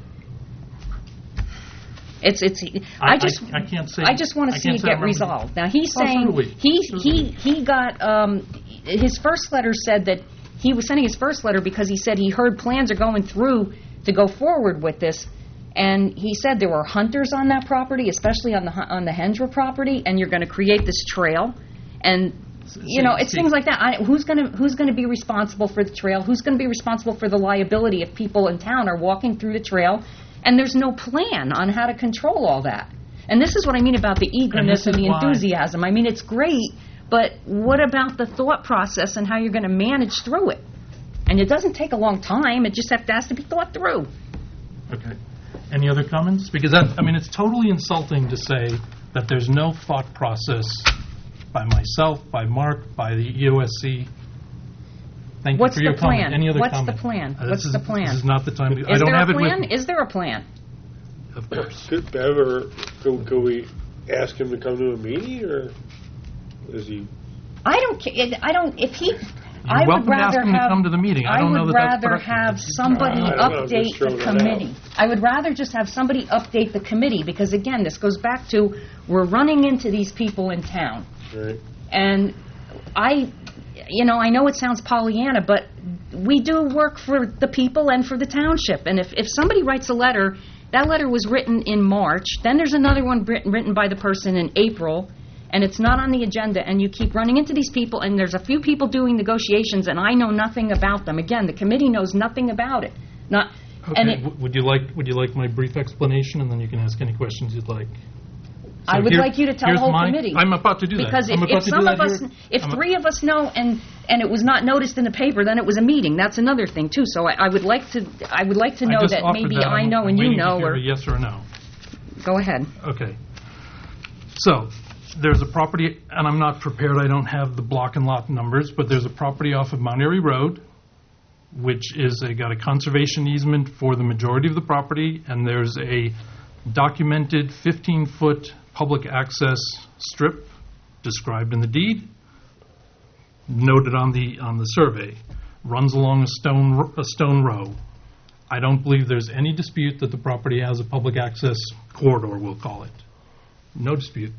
It's, it's, I, I- just, I can't say- I just want I to see can't it say I get remember- resolved. Now, he's Oh, so saying, do we. he, So do he, we. he got, um, his first letter said that he was sending his first letter because he said he heard plans are going through to go forward with this. And he said there were hunters on that property, especially on the hu- on the Hendra property, and you're going to create this trail. And you know, it's see- things like that. I, who's going to who's going to be responsible for the trail? Who's going to be responsible for the liability if people in town are walking through the trail and there's no plan on how to control all that? And this is what I mean about the eagerness And and, this the is why- enthusiasm. I mean, it's great, but what about the thought process and how you're going to manage through it? And it doesn't take a long time. It just have to, has to be thought through. Okay. Any other comments? Because that, I mean, it's totally insulting to say that there's no thought process by myself, by Mark, by the E O S C. Thank What's you for your the plan? comment. Any other What's the comment? plan? Uh, this What's is- the plan? This is not the time. To, I Is don't there have a it with plan? me. Is there a plan? Of course. Could ever, could, could we ask him to come to a meeting, or is he? I don't. ca- I don't. If he, You're I would welcome to ask rather him to have. come to the meeting. I don't know would that that's rather productive. have somebody I don't know, I'm just update throwing the that out. committee. I would rather just have somebody update the committee because again, this goes back to we're running into these people in town, Right. and I, you know, I know it sounds Pollyanna, but we do work for the people and for the township. And if if somebody writes a letter. That letter was written in March. Then there's another one written, written by the person in April, and it's not on the agenda. And you keep running into these people, and there's a few people doing negotiations, and I know nothing about them. Again, the committee knows nothing about it. Not, and Okay. it, w- would you like Would you like my brief explanation, and then you can ask any questions you'd like. I So would here- like you to tell the here's whole my- committee. I'm about to do that. Because I'm if, about if to some do of that us, here. if I'm a- three of us know, and and it was not noticed in the paper, then it was a meeting. That's another thing too. So I, I would like to, I would like to I know just that offered maybe that. I I'm- know I'm and you waiting to know, hear or a yes or a no. go ahead. Okay. So, there's a property, and I'm not prepared, I don't have the block and lot numbers, but there's a property off of Mount Airy Road, which is, a- got a conservation easement for the majority of the property, and there's a documented fifteen-foot public access strip described in the deed, noted on the, on the survey, runs along a stone, r- a stone row. I don't believe there's any dispute that the property has a public access corridor, we'll call it. No dispute.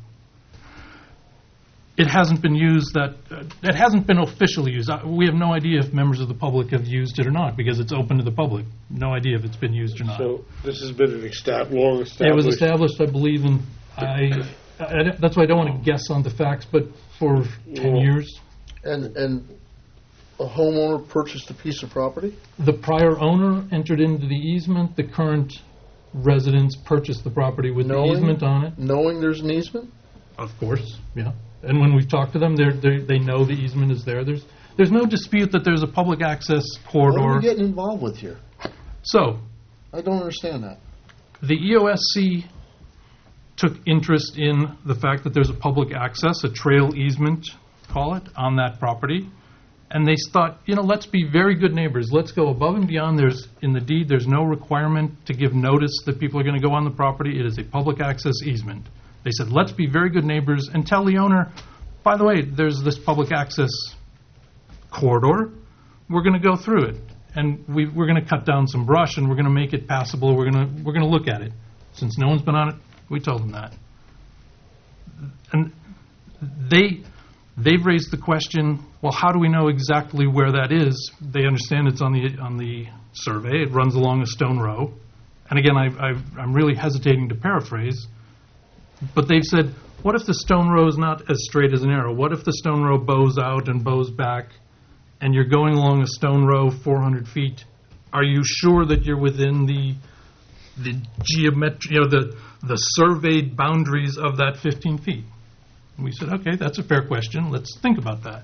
It hasn't been used that, uh, it hasn't been officially used. Uh, We have no idea if members of the public have used it or not, because it's open to the public. No idea if it's been used or not. So this has been an estab- long established. It was established, I believe, in, I, I don't- that's why I don't want to guess on the facts, but for ten Well- years. And, and a homeowner purchased a piece of property? The prior owner entered into the easement, the current residents purchased the property with the Knowing- easement on it. Knowing there's an easement? Of course, yeah. And when we've talked to them, they're, they're, they know the easement is there. There's, there's no dispute that there's a public access What are we corridor. getting involved with here? So, I don't understand that. the E O S C took interest in the fact that there's a public access, a trail easement, call it, on that property. And they thought, you know, let's be very good neighbors. Let's go above and beyond. There's, in the deed, there's no requirement to give notice that people are going to go on the property. It is a public access easement. They said, let's be very good neighbors and tell the owner, by the way, there's this public access corridor. We're going to go through it. And we, we're going to cut down some brush, and we're going to make it passable. We're going to we're going to look at it. Since no one's been on it, we told them that. And they they've raised the question, well, how do we know exactly where that is? They understand it's on the on the survey. It runs along a stone row. And again, I, I've, I'm really hesitating to paraphrase, but they've said, what if the stone row is not as straight as an arrow? What if the stone row bows out and bows back, and you're going along a stone row four hundred feet? Are you sure that you're within the the geometry, you know, the the surveyed boundaries of that fifteen feet? And we said, okay, that's a fair question. Let's think about that.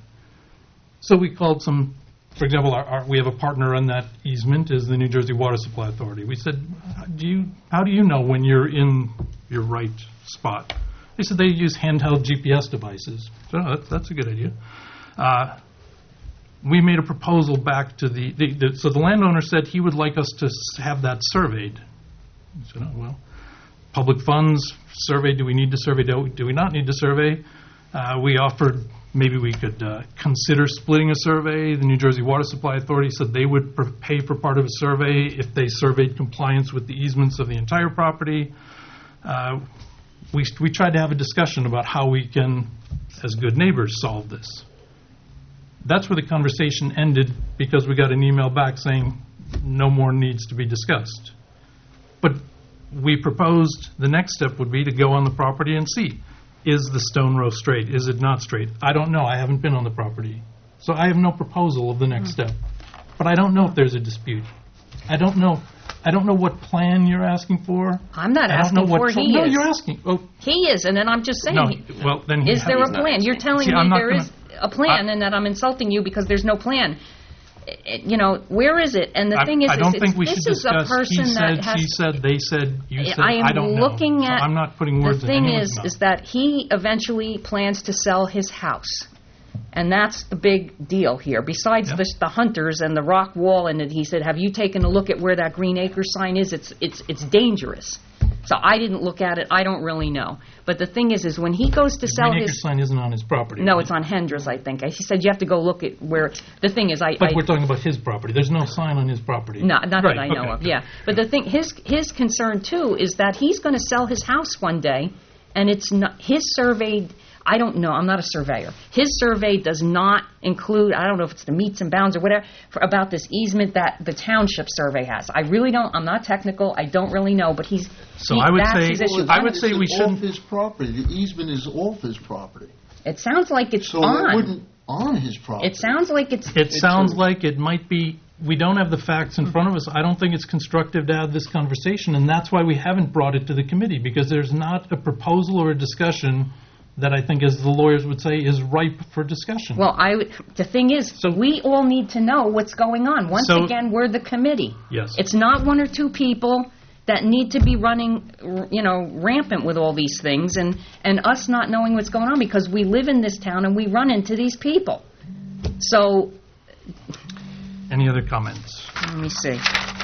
So we called some, for example, our, our, we have a partner on that easement is the New Jersey Water Supply Authority. We said, do you, how do you know when you're in your right spot? They said they use handheld G P S devices. So oh, that's, that's a good idea. Uh, we made a proposal back to the, the, the, so the landowner said he would like us to s- have that surveyed. We said, oh, well, public funds, survey, do we need to survey, do, do we not need to survey? Uh, we offered maybe we could uh, consider splitting a survey. The New Jersey Water Supply Authority said they would pr- pay for part of a survey if they surveyed compliance with the easements of the entire property. Uh, we, we tried to have a discussion about how we can, as good neighbors, solve this. That's where the conversation ended because we got an email back saying no more needs to be discussed. But we proposed the next step would be to go on the property and see, is the stone row straight? Is it not straight? I don't know. I haven't been on the property. So I have no proposal of the next step. But I don't know if there's a dispute. I don't know. I don't know what plan you're asking for. I'm not I don't asking know what for, tr- he No, is. you're asking. Oh, He is, and then I'm just saying, no. he- Well, then he is there a has- plan? You're telling See, me I'm not there gonna- is a plan I- and that I'm insulting you because there's no plan. I- I- You know, where is it? And the I, thing is, I don't is think it's- we this should is a discuss. person He that said, has. she said, they said, you said. I am don't know. looking So at. I'm not putting words The in thing anyone's is, mouth. is that he eventually plans to sell his house. And that's the big deal here. Besides Yeah. the, the hunters and the rock wall, and it, he said, "Have you taken a look at where that Green Acres sign is? It's it's it's dangerous." So I didn't look at it. I don't really know. But the thing is, is when he goes to The sell Green Acre his sign isn't on his property. no, right? it's on Hendras, I think. He said you have to go look at where. The thing is, I. But I we're talking about his property. There's no sign on his property. no, not Right, that I know okay, of. good. Yeah, but the thing, his his concern too is that he's going to sell his house one day, and it's not his survey. I don't know. I'm not a surveyor. His survey does not include. I don't know if it's the meets and bounds or whatever for, about this easement that the township survey has. I really don't. I'm not technical. I don't really know. But he's. So he- I would that's say- his issue. I would It's say we off shouldn't- his property. The easement is off his property. It sounds like it's So on. it wouldn't on his property. It sounds like it's. It sounds like it might be, we don't have the facts in front of us. I don't think it's constructive to have this conversation, and that's why we haven't brought it to the committee, because there's not a proposal or a discussion that I think, as the lawyers would say, is ripe for discussion. Well, I would, the thing is, So- we all need to know what's going on. Once So- again, we're the committee. Yes. It's not one or two people that need to be running, r- you know, rampant with all these things, and, and us not knowing what's going on, because we live in this town and we run into these people. So, Any other comments? let me see.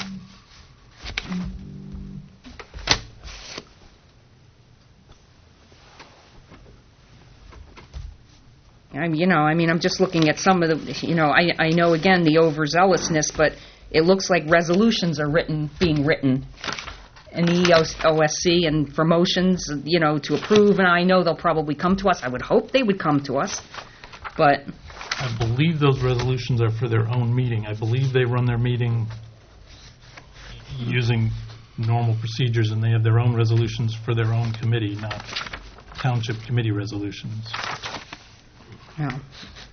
I, you know, I mean, I'm just looking at some of the, you know, I, I know, again, the overzealousness, but it looks like resolutions are written, being written in the E O S C and for motions, you know, to approve, and I know they'll probably come to us. I would hope they would come to us, but, I believe those resolutions are for their own meeting. I believe they run their meeting using normal procedures, and they have their own resolutions for their own committee, not township committee resolutions. you know.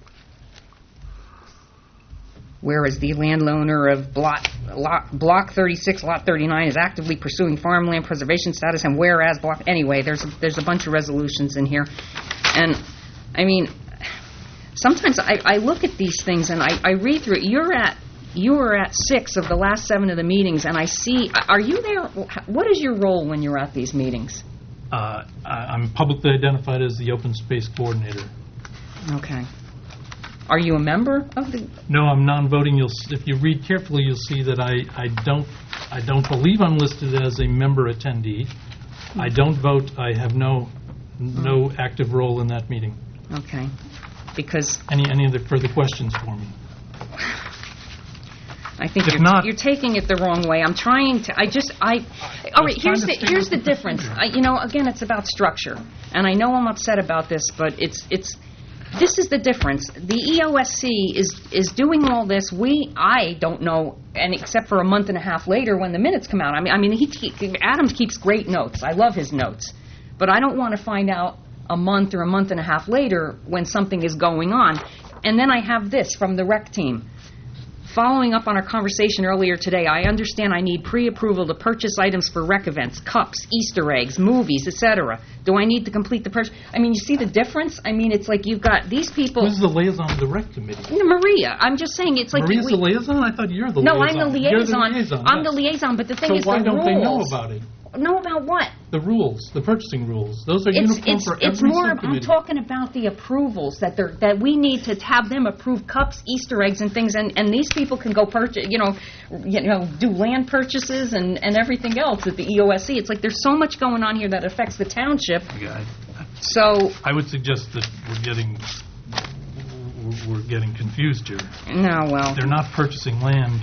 Whereas the landowner of block, lot, block thirty-six, lot thirty-nine is actively pursuing farmland preservation status, and whereas block, anyway, there's, a- there's a bunch of resolutions in here. And, I mean, sometimes I, I look at these things and I, I read through it. You're at, you were at six of the last seven of the meetings, and I see, are you there? What is your role when you're at these meetings? Uh, I- I'm publicly identified as the open space coordinator. Okay. Are you a member of the, No, I'm non-voting. You'll, s- if you read carefully, you'll see that I, I don't, I don't believe I'm listed as a member attendee. I don't vote. I have no, no active role in that meeting. okay, because Any, any other further questions for me? I think If you're, not- you're taking it the wrong way. I'm trying to. I just. I. All right. was Here's trying the to stick here's with the the difference. procedure. I, you know, again, it's about structure, and I know I'm upset about this, but it's it's. This is the difference. The E O S C is is doing all this. We I don't know, and except for a month and a half later when the minutes come out. I mean, I mean, he, he Adams keeps great notes. I love his notes, but I don't want to find out a month or a month and a half later when something is going on, and then I have this from the rec team. Following up on our conversation earlier today, I understand I need pre-approval to purchase items for rec events, cups, Easter eggs, movies, et cetera. Do I need to complete the purchase? I mean, you see the difference? I mean, it's like you've got these people... Who's the liaison of the rec committee? You know, Maria. I'm just saying, it's like... Maria's we, the liaison? I thought you're the no, liaison. I'm the You're liaison. the liaison, I'm yes. the liaison, but the thing So is why the don't rules... they know about it? Know about what? The rules, the purchasing rules. Those are It's uniform it's for it's every more. I'm subcommittee. talking about the approvals that they're that we need to have them approve cups, Easter eggs, and things, and, and these people can go purchase, you know, you know, do land purchases and, and everything else at the E O S C. It's like there's so much going on here that affects the township. Yeah, I- So I would suggest that we're getting we're- we're getting confused here. no, well, They're not purchasing land.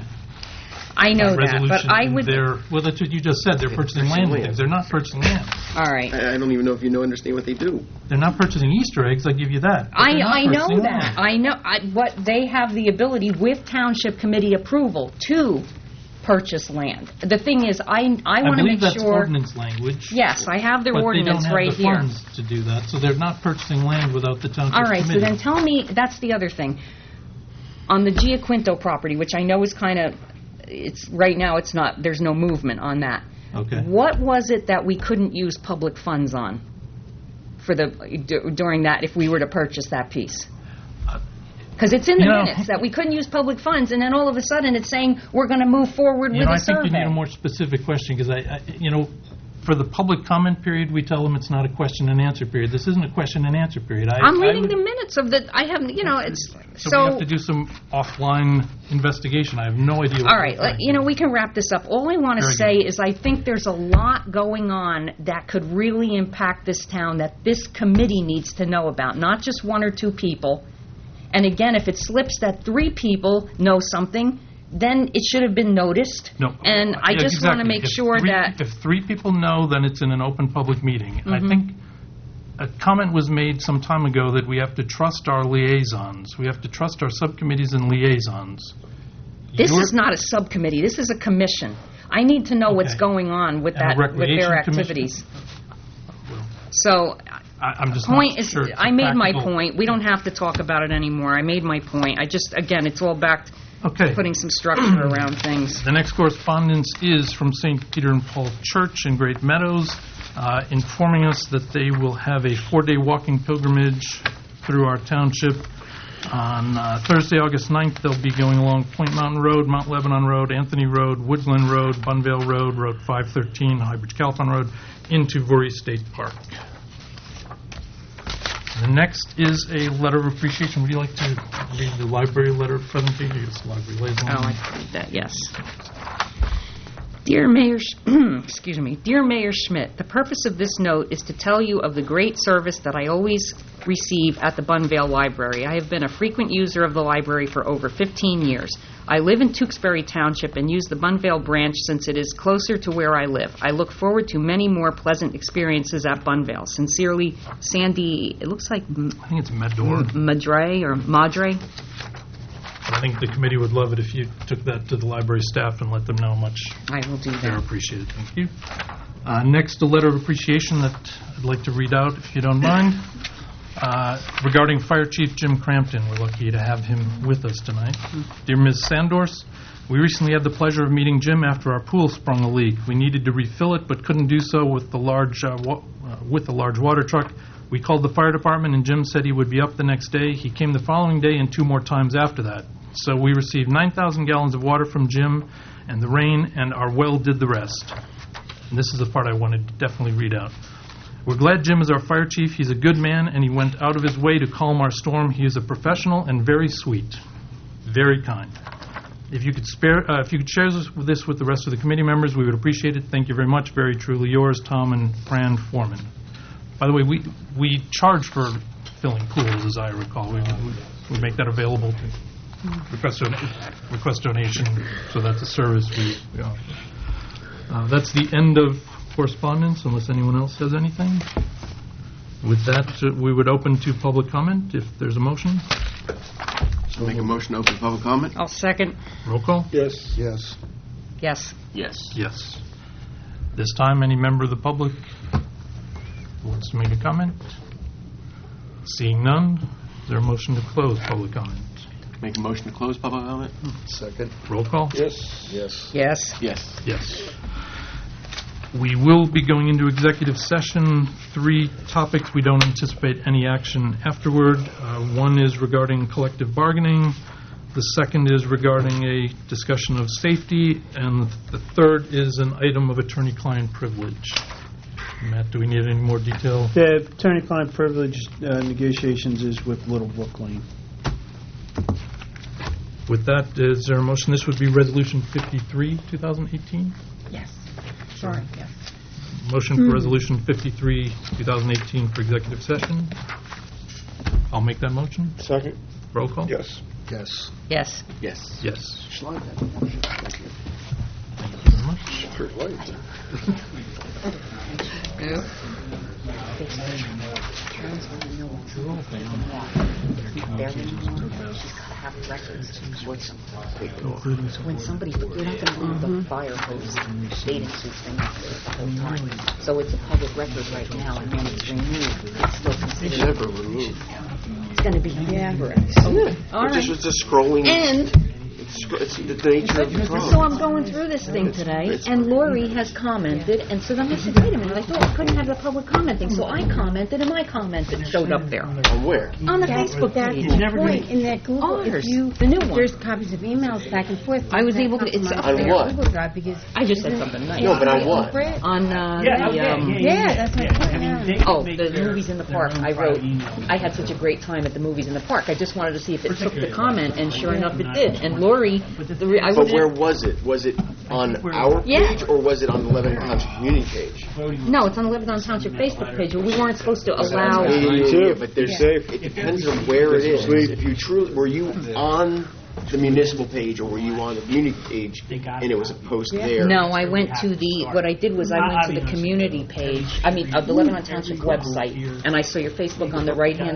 I know by that, but resolution I in would. their- well, that's what you just said. They're purchasing land and things. They're not purchasing land. All right. I, I don't even know if you know understand what they do. They're not purchasing Easter eggs. I give you that. But I, they're not I know purchasing that. land. I know. I, what they have the ability with township committee approval to purchase land. The thing is, I I I want to believe make that's sure. ordinance language. Yes, I have their but ordinance they don't right have the here. funds to do that, so they're not purchasing land without the township All right, so committee. then tell me, that's the other thing. On the Giaquinto property, which I know is kind of, it's, right now it's not, there's no movement on that. Okay. What was it that we couldn't use public funds on for the, d- during that, if we were to purchase that piece? Because it's in the You know- minutes that we couldn't use public funds, and then all of a sudden it's saying we're going to move forward You with know, a I think survey. you need a more specific question, because I, I, you know, for the public comment period, we tell them it's not a question and answer period. This isn't a question and answer period. I, I'm I reading would- the minutes of the, I haven't, you know, it's, So, so... we have to do some offline investigation. I have no idea what All right, we're like, trying you to know, do. we can wrap this up. All I want to Very say good. is I think there's a lot going on that could really impact this town that this committee needs to know about, not just one or two people. And again, if it slips that three people know something, then it should have been noticed. No. And I Yeah, just want to exactly. make If sure three- that... If three people know, then it's in an open public meeting. I Mhm. think a comment was made some time ago that we have to trust our liaisons. We have to trust our subcommittees and liaisons. This Your- is not a subcommittee. This is a commission. I need to know what's Okay. going on with And a that, with recreation their commission? activities. So I, I'm just point not is, sure it's I a made my practical- point. We don't have to talk about it anymore. I made my point. I just, again, it's all back to Okay. putting some structure around things. The next correspondence is from Saint Peter and Paul Church in Great Meadows, uh, informing us that they will have a four-day walking pilgrimage through our township. On uh, Thursday, August ninth, they'll be going along Point Mountain Road, Mount Lebanon Road, Anthony Road, Woodland Road, Bunvale Road, Road five thirteen, Highbridge Calton Road, into Voorhees State Park. The next is a letter of appreciation. Would you like to read the library letter presentation? Yes, library liaison. Oh, I read that, yes. Dear Mayor, Sch- excuse me, Dear Mayor Schmidt, the purpose of this note is to tell you of the great service that I always receive at the Bunvale Library. I have been a frequent user of the library for over fifteen years. I live in Tewksbury Township and use the Bunvale branch since it is closer to where I live. I look forward to many more pleasant experiences at Bunvale. Sincerely, Sandy, it looks like M- I think it's Medor. Madre or Madre. I think the committee would love it if you took that to the library staff and let them know how much I will do they're that. appreciated. Thank you. Uh, Next, a letter of appreciation that I'd like to read out, if you don't mind. Uh, Regarding Fire Chief Jim Crampton, we're lucky to have him with us tonight. Dear Miz Sandors, we recently had the pleasure of meeting Jim after our pool sprung a leak. We needed to refill it, but couldn't do so with the large uh, wa- uh, with the large water truck. We called the fire department, and Jim said he would be up the next day. He came the following day and two more times after that. So we received nine thousand gallons of water from Jim and the rain, and our well did the rest. And this is the part I wanted to definitely read out. We're glad Jim is our fire chief. He's a good man, and he went out of his way to calm our storm. He is a professional and very sweet, very kind. If you could spare, uh, if you could share this with, this with the rest of the committee members, we would appreciate it. Thank you very much. Very truly yours, Tom and Fran Foreman. By the way, we we charge for filling pools, as I recall. We we, we make that available to request don- request donation, so that's a service we, we offer. Uh, that's the end of correspondence, unless anyone else has anything. With that, uh, we would open to public comment, if there's a motion. So make a motion to open public comment? I'll second. Roll call? Yes. Yes. Yes. Yes. Yes. This time, any member of the public who wants to make a comment? Seeing none, is there a motion to close public comment? Make a motion to close public comment? Second. Roll call? Yes. Yes. Yes. Yes. Yes. We will be going into executive session. Three topics. We don't anticipate any action afterward. Uh, One is regarding collective bargaining. The second is regarding a discussion of safety. And the third is an item of attorney-client privilege. Matt, do we need any more detail? The attorney-client privilege uh, negotiations is with Little Brook Lane. With that, is there a motion? This would be Resolution fifty-three, twenty eighteen? Yes. Sorry, yes. Motion for Resolution fifty-three, twenty eighteen for executive session. I'll make that motion. Second? Roll call? Yes. Yes. Yes. Yes. Yes. Slide that motion. Thank you. Thank you very much. Sure, light. When somebody, you're not going to leave the fire hose bathing suit thing up there the whole time. So it's a public record right now, and when it's removed, it's still considered. Never removed. It's going to be forever. All It just right. was just scrolling. And It's, scro- it's the nature of the so problem. I'm going through this thing today, and Lori has commented, and so then I said, wait a minute, I thought I couldn't have the public commenting, so I commented, and my comment that showed up there On where? on the That's, Facebook that's page. the point. In that Google, Ours, if you, the new one. there's copies of emails back and forth. I was that able to- come it's from up my there. On what? Google Drive because I just said something nice. No, but on what? Brett? On uh, Yeah, the, okay, um, yeah, Yeah, that's my point. yeah. oh, the movies in the park. I wrote, I had such a great time at the movies in the park. I just wanted to see if it took the comment, and sure enough, it did. And Lori, the re- I But was where was it? Was it on our Yeah. page or was it on the Lebanon Township community page? no, it's on the Lebanon Township Facebook page. We weren't supposed to allow. Yeah, yeah, yeah, yeah, but there's, Safe. it depends on where it is. Sleep. If you truly, were you on the municipal page or were you on the community page and it was a post there? No, I went to the, what I did was I went to the community page, I mean, of the Lebanon Township website, and I saw your Facebook on the right-hand